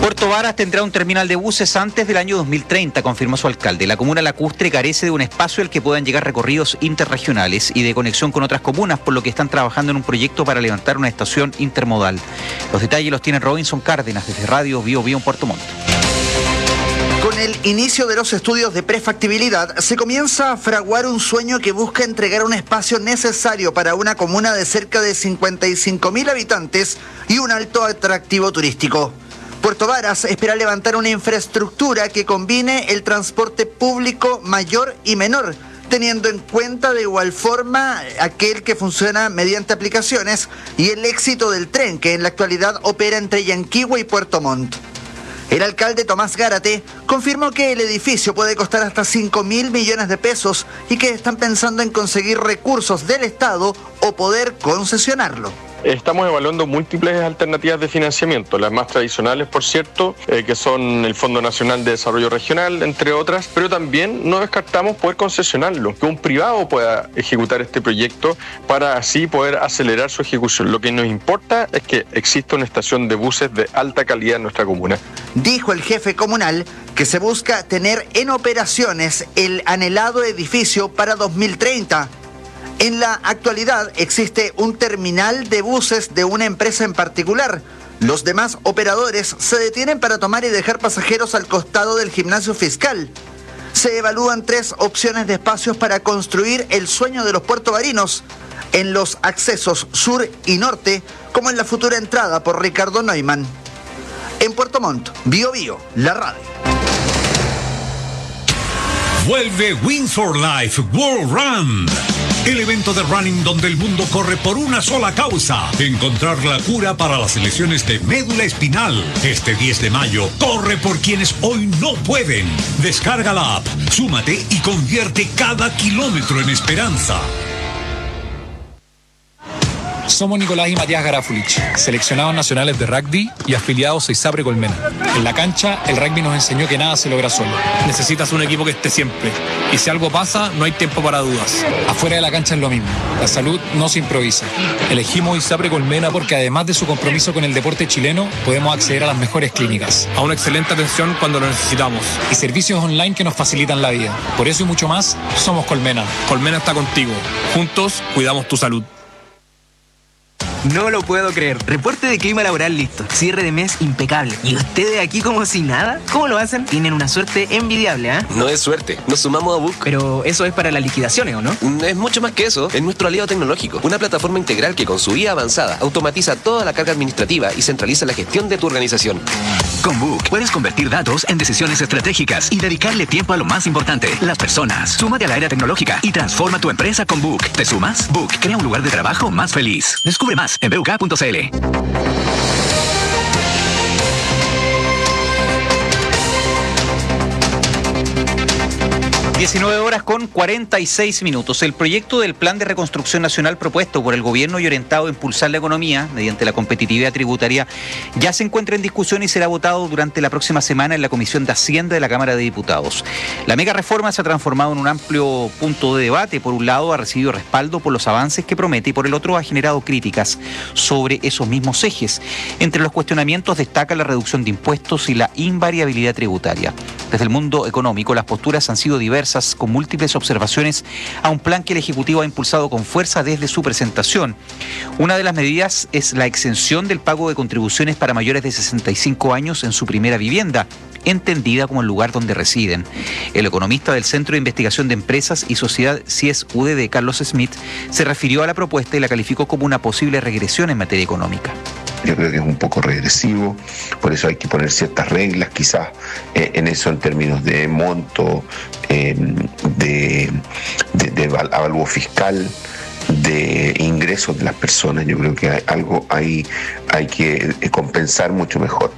Puerto Varas tendrá un terminal de buses antes del año 2030, confirmó su alcalde. La comuna lacustre carece de un espacio al que puedan llegar recorridos interregionales y de conexión con otras comunas, por lo que están trabajando en un proyecto para levantar una estación intermodal. Los detalles los tiene Robinson Cárdenas desde Radio Bio Bio en Puerto Montt. Con el inicio de los estudios de prefactibilidad, se comienza a fraguar un sueño que busca entregar un espacio necesario para una comuna de cerca de 55.000 habitantes y un alto atractivo turístico. Puerto Varas espera levantar una infraestructura que combine el transporte público mayor y menor, teniendo en cuenta de igual forma aquel que funciona mediante aplicaciones y el éxito del tren que en la actualidad opera entre Yanquihue y Puerto Montt. El alcalde Tomás Gárate confirmó que el edificio puede costar hasta 5.000 millones de pesos y que están pensando en conseguir recursos del Estado o poder concesionarlo. Estamos evaluando múltiples alternativas de financiamiento, las más tradicionales, por cierto, que son el Fondo Nacional de Desarrollo Regional, entre otras, pero también no descartamos poder concesionarlo, que un privado pueda ejecutar este proyecto para así poder acelerar su ejecución. Lo que nos importa es que exista una estación de buses de alta calidad en nuestra comuna. Dijo el jefe comunal que se busca tener en operaciones el anhelado edificio para 2030. En la actualidad existe un terminal de buses de una empresa en particular. Los demás operadores se detienen para tomar y dejar pasajeros al costado del gimnasio fiscal. Se evalúan 3 opciones de espacios para construir el sueño de los puertovarinos en los accesos sur y norte, como en la futura entrada por Ricardo Neumann. En Puerto Montt, Bio Bio, la radio. Vuelve Windsor Life World Run. El evento de running donde el mundo corre por una sola causa: encontrar la cura para las lesiones de médula espinal. Este 10 de mayo, corre por quienes hoy no pueden. Descarga la app, súmate y convierte cada kilómetro en esperanza. Somos Nicolás y Matías Garafulich, seleccionados nacionales de rugby y afiliados a ISAPRE Colmena. En la cancha, el rugby nos enseñó que nada se logra solo. Necesitas un equipo que esté siempre. Y si algo pasa, no hay tiempo para dudas. Afuera de la cancha es lo mismo. La salud no se improvisa. Elegimos ISAPRE Colmena porque además de su compromiso con el deporte chileno, podemos acceder a las mejores clínicas, a una excelente atención cuando lo necesitamos y servicios online que nos facilitan la vida. Por eso y mucho más, somos Colmena. Colmena está contigo. Juntos, cuidamos tu salud. No lo puedo creer. Reporte de clima laboral listo. Cierre de mes impecable. ¿Y ustedes aquí como si nada? ¿Cómo lo hacen? Tienen una suerte envidiable, ¿eh? No es suerte. Nos sumamos a Book. Pero eso es para las liquidaciones, ¿o no? Es mucho más que eso. Es nuestro aliado tecnológico. Una plataforma integral que con su IA avanzada automatiza toda la carga administrativa y centraliza la gestión de tu organización. Con Book puedes convertir datos en decisiones estratégicas y dedicarle tiempo a lo más importante, las personas. Súmate a la era tecnológica y transforma tu empresa con Book. ¿Te sumas? Book crea un lugar de trabajo más feliz. Descubre más en buk.cl. 19 horas con 46 minutos. El proyecto del Plan de Reconstrucción Nacional propuesto por el gobierno y orientado a impulsar la economía mediante la competitividad tributaria ya se encuentra en discusión y será votado durante la próxima semana en la Comisión de Hacienda de la Cámara de Diputados. La mega reforma se ha transformado en un amplio punto de debate. Por un lado, ha recibido respaldo por los avances que promete y por el otro ha generado críticas sobre esos mismos ejes. Entre los cuestionamientos destaca la reducción de impuestos y la invariabilidad tributaria. Desde el mundo económico, las posturas han sido diversas, con múltiples observaciones a un plan que el Ejecutivo ha impulsado con fuerza desde su presentación. Una de las medidas es la exención del pago de contribuciones para mayores de 65 años en su primera vivienda, entendida como el lugar donde residen. El economista del Centro de Investigación de Empresas y Sociedad CIES-UDD, Carlos Smith, se refirió a la propuesta y la calificó como una posible regresión en materia económica. Yo creo que es un poco regresivo, por eso hay que poner ciertas reglas, quizás en eso, en términos de monto, de avalúo fiscal, de ingresos de las personas. Yo creo que algo ahí hay que compensar mucho mejor.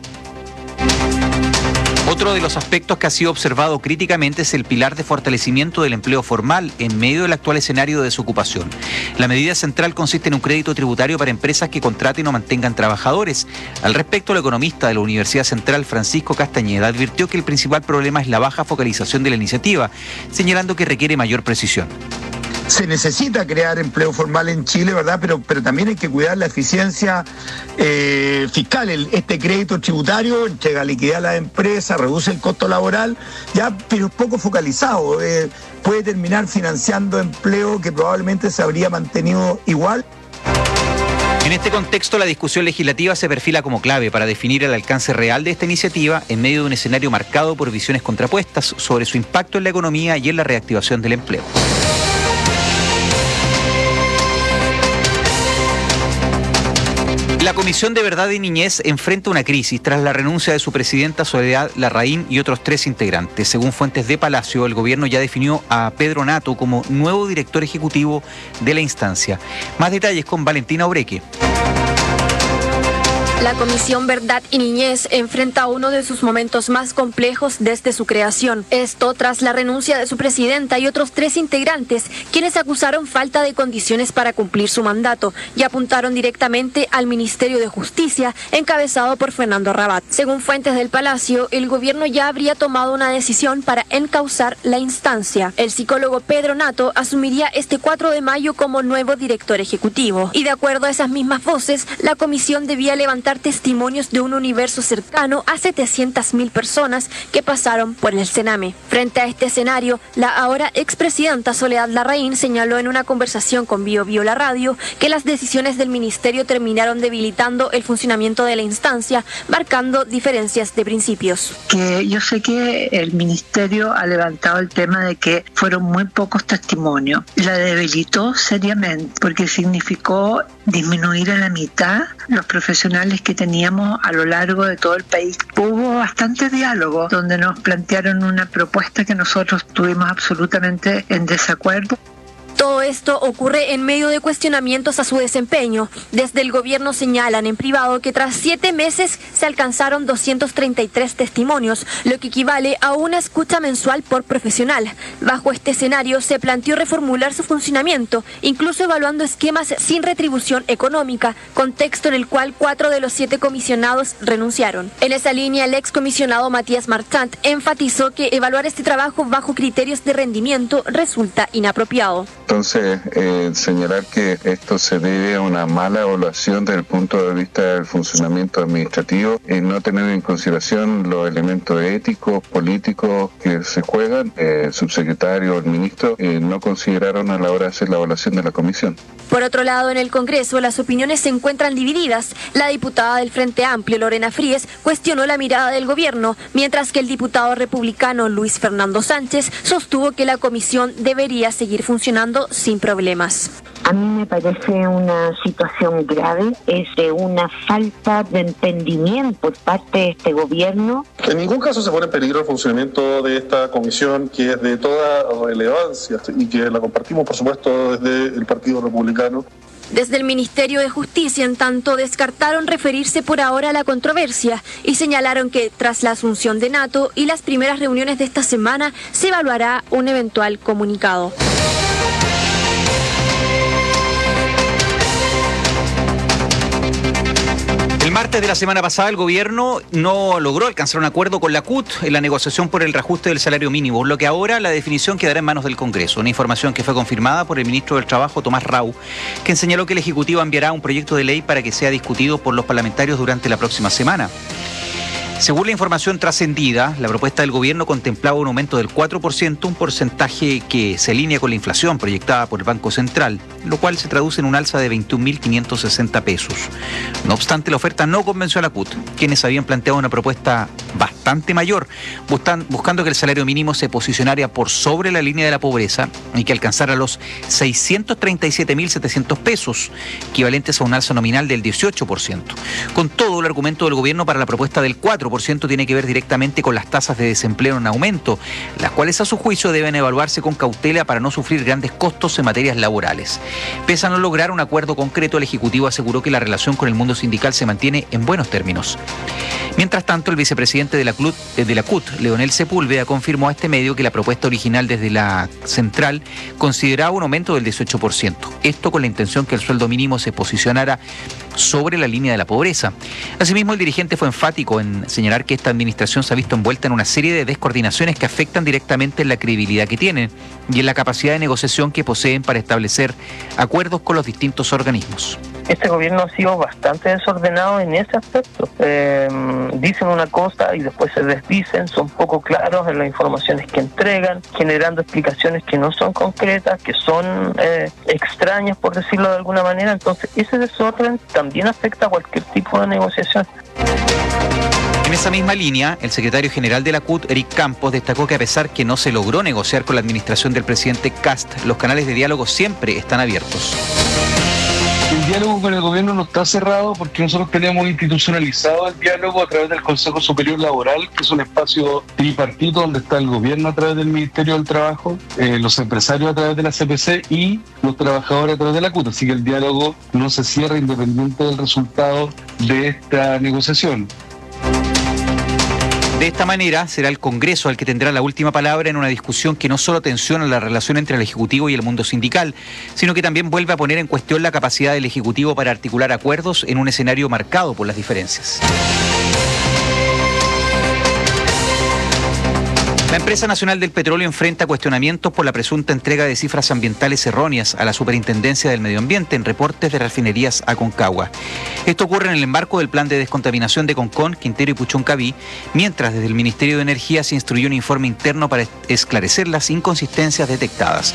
Otro de los aspectos que ha sido observado críticamente es el pilar de fortalecimiento del empleo formal en medio del actual escenario de desocupación. La medida central consiste en un crédito tributario para empresas que contraten o mantengan trabajadores. Al respecto, el economista de la Universidad Central, Francisco Castañeda, advirtió que el principal problema es la baja focalización de la iniciativa, señalando que requiere mayor precisión. Se necesita crear empleo formal en Chile, ¿verdad? Pero también hay que cuidar la eficiencia fiscal. Este crédito tributario entrega liquidez a las empresas, reduce el costo laboral, ya, pero es poco focalizado. Puede terminar financiando empleo que probablemente se habría mantenido igual. En este contexto, la discusión legislativa se perfila como clave para definir el alcance real de esta iniciativa en medio de un escenario marcado por visiones contrapuestas sobre su impacto en la economía y en la reactivación del empleo. La Comisión de Verdad y Niñez enfrenta una crisis tras la renuncia de su presidenta Soledad Larraín y otros 3 integrantes. Según fuentes de Palacio, el gobierno ya definió a Pedro Nato como nuevo director ejecutivo de la instancia. Más detalles con Valentina Obreque. La Comisión Verdad y Niñez enfrenta uno de sus momentos más complejos desde su creación. Esto tras la renuncia de su presidenta y otros 3 integrantes, quienes acusaron falta de condiciones para cumplir su mandato y apuntaron directamente al Ministerio de Justicia, encabezado por Fernando Rabat. Según fuentes del Palacio, el gobierno ya habría tomado una decisión para encauzar la instancia. El psicólogo Pedro Nato asumiría este 4 de mayo como nuevo director ejecutivo. Y de acuerdo a esas mismas voces, la comisión debía levantar testimonios de un universo cercano a 700.000 personas que pasaron por el Sename. Frente a este escenario, la ahora expresidenta Soledad Larraín señaló en una conversación con Bio Bio La Radio que las decisiones del ministerio terminaron debilitando el funcionamiento de la instancia, marcando diferencias de principios. Que yo sé que el ministerio ha levantado el tema de que fueron muy pocos testimonios. La debilitó seriamente porque significó disminuir a la mitad los profesionales que teníamos a lo largo de todo el país. Hubo bastante diálogo donde nos plantearon una propuesta que nosotros tuvimos absolutamente en desacuerdo. Todo esto ocurre en medio de cuestionamientos a su desempeño. Desde el gobierno señalan en privado que tras 7 meses se alcanzaron 233 testimonios, lo que equivale a una escucha mensual por profesional. Bajo este escenario se planteó reformular su funcionamiento, incluso evaluando esquemas sin retribución económica, contexto en el cual 4 de los 7 comisionados renunciaron. En esa línea, el excomisionado Matías Marchant enfatizó que evaluar este trabajo bajo criterios de rendimiento resulta inapropiado. Entonces, señalar que esto se debe a una mala evaluación desde el punto de vista del funcionamiento administrativo, no tener en consideración los elementos éticos, políticos que se juegan, el subsecretario o el ministro no consideraron a la hora de hacer la evaluación de la comisión. Por otro lado, en el Congreso las opiniones se encuentran divididas. La diputada del Frente Amplio, Lorena Fríes, cuestionó la mirada del gobierno, mientras que el diputado republicano Luis Fernando Sánchez sostuvo que la comisión debería seguir funcionando sin problemas. A mí me parece una situación grave, es de una falta de entendimiento por parte de este gobierno. En ningún caso se pone en peligro el funcionamiento de esta comisión, que es de toda relevancia y que la compartimos, por supuesto, desde el Partido Republicano. Desde el Ministerio de Justicia, en tanto, descartaron referirse por ahora a la controversia y señalaron que tras la asunción de Nato y las primeras reuniones de esta semana se evaluará un eventual comunicado. El martes de la semana pasada el gobierno no logró alcanzar un acuerdo con la CUT en la negociación por el reajuste del salario mínimo, lo que ahora la definición quedará en manos del Congreso. Una información que fue confirmada por el ministro del Trabajo, Tomás Rau, quien señaló que el Ejecutivo enviará un proyecto de ley para que sea discutido por los parlamentarios durante la próxima semana. Según la información trascendida, la propuesta del gobierno contemplaba un aumento del 4%, un porcentaje que se alinea con la inflación proyectada por el Banco Central, lo cual se traduce en un alza de 21.560 pesos. No obstante, la oferta no convenció a la CUT, quienes habían planteado una propuesta bastante mayor, buscando que el salario mínimo se posicionara por sobre la línea de la pobreza y que alcanzara los 637.700 pesos, equivalentes a un alza nominal del 18%. Con todo, el argumento del gobierno para la propuesta del 4% tiene que ver directamente con las tasas de desempleo en aumento, las cuales a su juicio deben evaluarse con cautela para no sufrir grandes costos en materias laborales. Pese a no lograr un acuerdo concreto, el Ejecutivo aseguró que la relación con el mundo sindical se mantiene en buenos términos. Mientras tanto, el vicepresidente de la CUT, Leonel Sepúlveda, confirmó a este medio que la propuesta original desde la central consideraba un aumento del 18%. Esto con la intención que el sueldo mínimo se posicionara sobre la línea de la pobreza. Asimismo, el dirigente fue enfático en señalar que esta administración se ha visto envuelta en una serie de descoordinaciones que afectan directamente en la credibilidad que tienen y en la capacidad de negociación que poseen para establecer acuerdos con los distintos organismos. Este gobierno ha sido bastante desordenado en ese aspecto. Dicen una cosa y después se desdicen, son poco claros en las informaciones que entregan, generando explicaciones que no son concretas, que son extrañas, por decirlo de alguna manera. Entonces, ese desorden también afecta a cualquier tipo de negociación. En esa misma línea, el secretario general de la CUT, Eric Campos, destacó que a pesar que no se logró negociar con la administración del presidente Kast, los canales de diálogo siempre están abiertos. El diálogo con el gobierno no está cerrado porque nosotros tenemos institucionalizado el diálogo a través del Consejo Superior Laboral, que es un espacio tripartito donde está el gobierno a través del Ministerio del Trabajo, los empresarios a través de la CPC y los trabajadores a través de la CUT. Así que el diálogo no se cierra independiente del resultado de esta negociación. De esta manera, será el Congreso el que tendrá la última palabra en una discusión que no solo tensiona la relación entre el Ejecutivo y el mundo sindical, sino que también vuelve a poner en cuestión la capacidad del Ejecutivo para articular acuerdos en un escenario marcado por las diferencias. La Empresa Nacional del Petróleo enfrenta cuestionamientos por la presunta entrega de cifras ambientales erróneas a la Superintendencia del Medio Ambiente en reportes de refinerías Aconcagua. Esto ocurre en el marco del plan de descontaminación de Concón, Quintero y Puchuncaví, mientras desde el Ministerio de Energía se instruyó un informe interno para esclarecer las inconsistencias detectadas.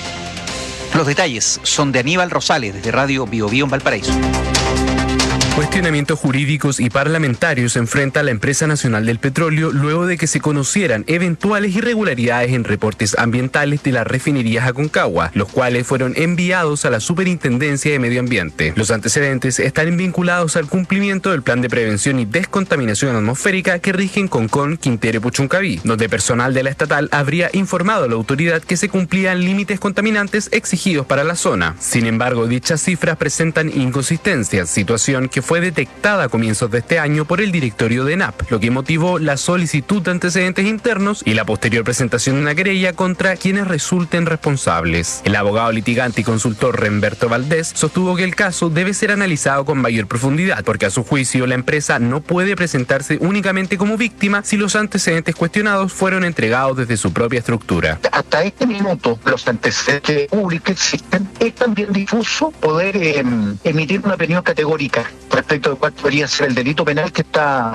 Los detalles son de Aníbal Rosales, desde Radio Bio Bio en Valparaíso. Cuestionamientos jurídicos y parlamentarios enfrenta a la Empresa Nacional del Petróleo luego de que se conocieran eventuales irregularidades en reportes ambientales de las refinerías Aconcagua, los cuales fueron enviados a la Superintendencia de Medio Ambiente. Los antecedentes están vinculados al cumplimiento del Plan de Prevención y Descontaminación Atmosférica que rige en Concón, Quintero y Puchuncaví, donde personal de la estatal habría informado a la autoridad que se cumplían límites contaminantes exigidos para la zona. Sin embargo, dichas cifras presentan inconsistencias, situación que fue detectada a comienzos de este año por el directorio de ENAP, lo que motivó la solicitud de antecedentes internos y la posterior presentación de una querella contra quienes resulten responsables. El abogado litigante y consultor Remberto Valdés sostuvo que el caso debe ser analizado con mayor profundidad, porque a su juicio la empresa no puede presentarse únicamente como víctima si los antecedentes cuestionados fueron entregados desde su propia estructura. Hasta este minuto, los antecedentes públicos que existen, es también difuso poder emitir una opinión categórica respecto de cuál debería ser el delito penal que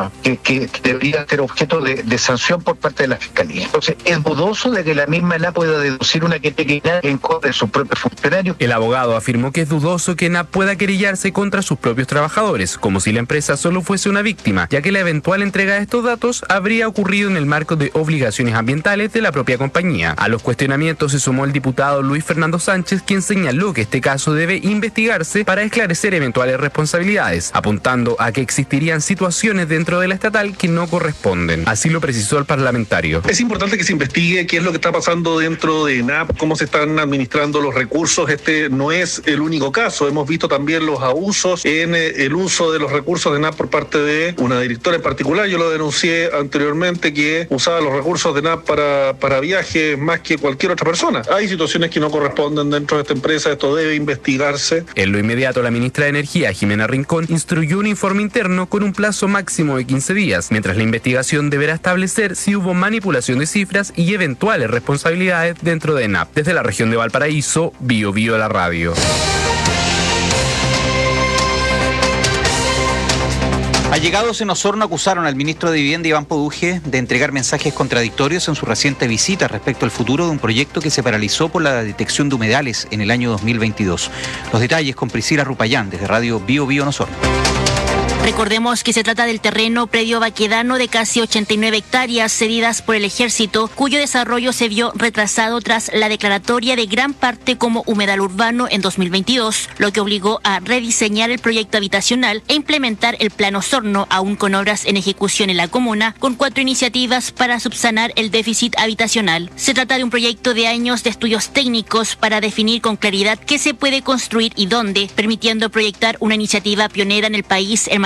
debería ser objeto de sanción por parte de la Fiscalía. Entonces, es dudoso de que la misma ENAP pueda deducir una querella en contra de sus propios funcionarios. El abogado afirmó que es dudoso que ENAP pueda querellarse contra sus propios trabajadores, como si la empresa solo fuese una víctima, ya que la eventual entrega de estos datos habría ocurrido en el marco de obligaciones ambientales de la propia compañía. A los cuestionamientos se sumó el diputado Luis Fernando Sánchez, quien señaló que este caso debe investigarse para esclarecer eventuales responsabilidades, apuntando a que existirían situaciones dentro de la estatal que no corresponden. Así lo precisó el parlamentario. Es importante que se investigue qué es lo que está pasando dentro de ENAP, cómo se están administrando los recursos. Este no es el único caso. Hemos visto también los abusos en el uso de los recursos de ENAP por parte de una directora en particular. Yo lo denuncié anteriormente, que usaba los recursos de ENAP para viajes más que cualquier otra persona. Hay situaciones que no corresponden dentro de esta empresa. Esto debe investigarse. En lo inmediato, la ministra de Energía, Jimena Rincón, instruyó un informe interno con un plazo máximo de 15 días, mientras la investigación deberá establecer si hubo manipulación de cifras y eventuales responsabilidades dentro de ENAP. Desde la región de Valparaíso, Bio Bio la radio. Allegados en Osorno acusaron al ministro de Vivienda, Iván Poduje, de entregar mensajes contradictorios en su reciente visita respecto al futuro de un proyecto que se paralizó por la detección de humedales en el año 2022. Los detalles con Priscila Rupayán, desde Radio Bio Bio en Osorno. Recordemos que se trata del terreno predio baquedano de casi 89 hectáreas cedidas por el Ejército, cuyo desarrollo se vio retrasado tras la declaratoria de gran parte como humedal urbano en 2022, lo que obligó a rediseñar el proyecto habitacional e implementar el Plan Osorno, aún con obras en ejecución en la comuna, con 4 iniciativas para subsanar el déficit habitacional. Se trata de un proyecto de años de estudios técnicos para definir con claridad qué se puede construir y dónde, permitiendo proyectar una iniciativa pionera en el país en materia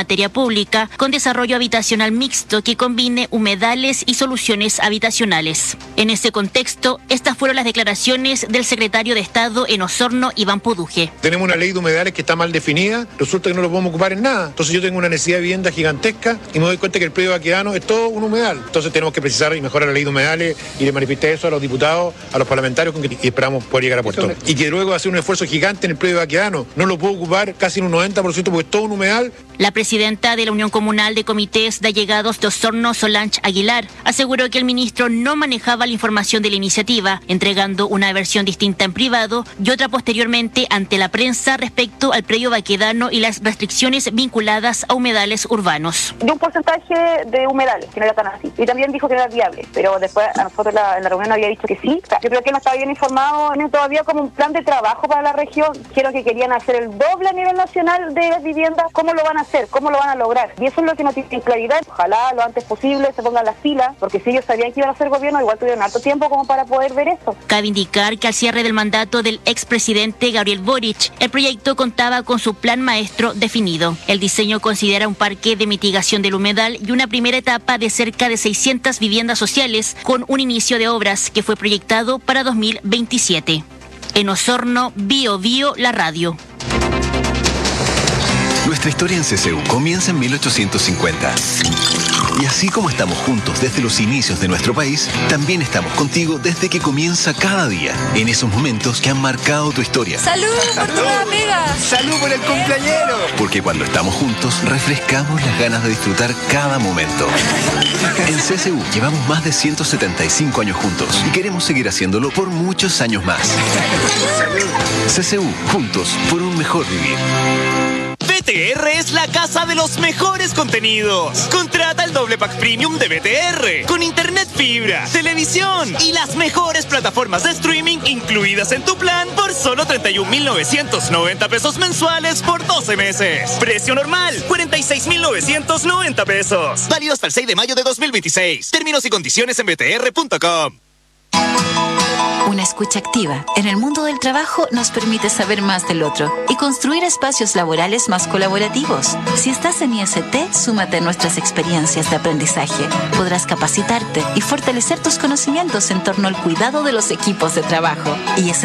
materia pública con desarrollo habitacional mixto que combine humedales y soluciones habitacionales. En ese contexto, estas fueron las declaraciones del secretario de Estado en Osorno, Iván Poduje. Tenemos una ley de humedales que está mal definida, resulta que no lo podemos ocupar en nada. Entonces yo tengo una necesidad de vivienda gigantesca y me doy cuenta que el predio Baquedano es todo un humedal. Entonces tenemos que precisar y mejorar la ley de humedales y le manifesté eso a los diputados, a los parlamentarios y esperamos poder llegar a puerto. Y que luego hacer un esfuerzo gigante en el predio Baquedano. No lo puedo ocupar casi en un 90% porque es todo un humedal. La presidenta de la Unión Comunal de Comités de Allegados de Osorno, Solange Aguilar, aseguró que el ministro no manejaba la información de la iniciativa, entregando una versión distinta en privado y otra posteriormente ante la prensa respecto al predio Baquedano y las restricciones vinculadas a humedales urbanos. De un porcentaje de humedales, que no era tan así. Y también dijo que no era viable, pero después a nosotros en la reunión había dicho que sí. O sea, yo creo que no estaba bien informado, no todavía como un plan de trabajo para la región. Quiero que querían hacer el doble a nivel nacional de viviendas. ¿Cómo lo van a hacer? ¿Cómo lo van a lograr? Y eso es lo que no tienen claridad. Ojalá lo antes posible se pongan las pilas, porque si ellos sabían que iban a hacer gobierno, igual tuvieron harto tiempo como para poder ver eso. Cabe indicar que al cierre del mandato del expresidente Gabriel Boric, el proyecto contaba con su plan maestro definido. El diseño considera un parque de mitigación del humedal y una primera etapa de cerca de 600 viviendas sociales con un inicio de obras que fue proyectado para 2027. En Osorno, Bio Bio, la radio. Nuestra historia en CCU comienza en 1850. Y así como estamos juntos desde los inicios de nuestro país, también estamos contigo desde que comienza cada día, en esos momentos que han marcado tu historia. ¡Salud por tu nueva amiga! ¡Salud por el cumpleañero! Porque cuando estamos juntos, refrescamos las ganas de disfrutar cada momento. En CCU llevamos más de 175 años juntos y queremos seguir haciéndolo por muchos años más. CCU, juntos por un mejor vivir. BTR es la casa de los mejores contenidos. Contrata el doble pack premium de BTR con internet fibra, televisión y las mejores plataformas de streaming incluidas en tu plan por solo 31.990 pesos mensuales por 12 meses. Precio normal, 46.990 pesos. Válido hasta el 6 de mayo de 2026. Términos y condiciones en btr.com. Una escucha activa en el mundo del trabajo nos permite saber más del otro y construir espacios laborales más colaborativos. Si estás en IST, súmate a nuestras experiencias de aprendizaje. Podrás capacitarte y fortalecer tus conocimientos en torno al cuidado de los equipos de trabajo. IST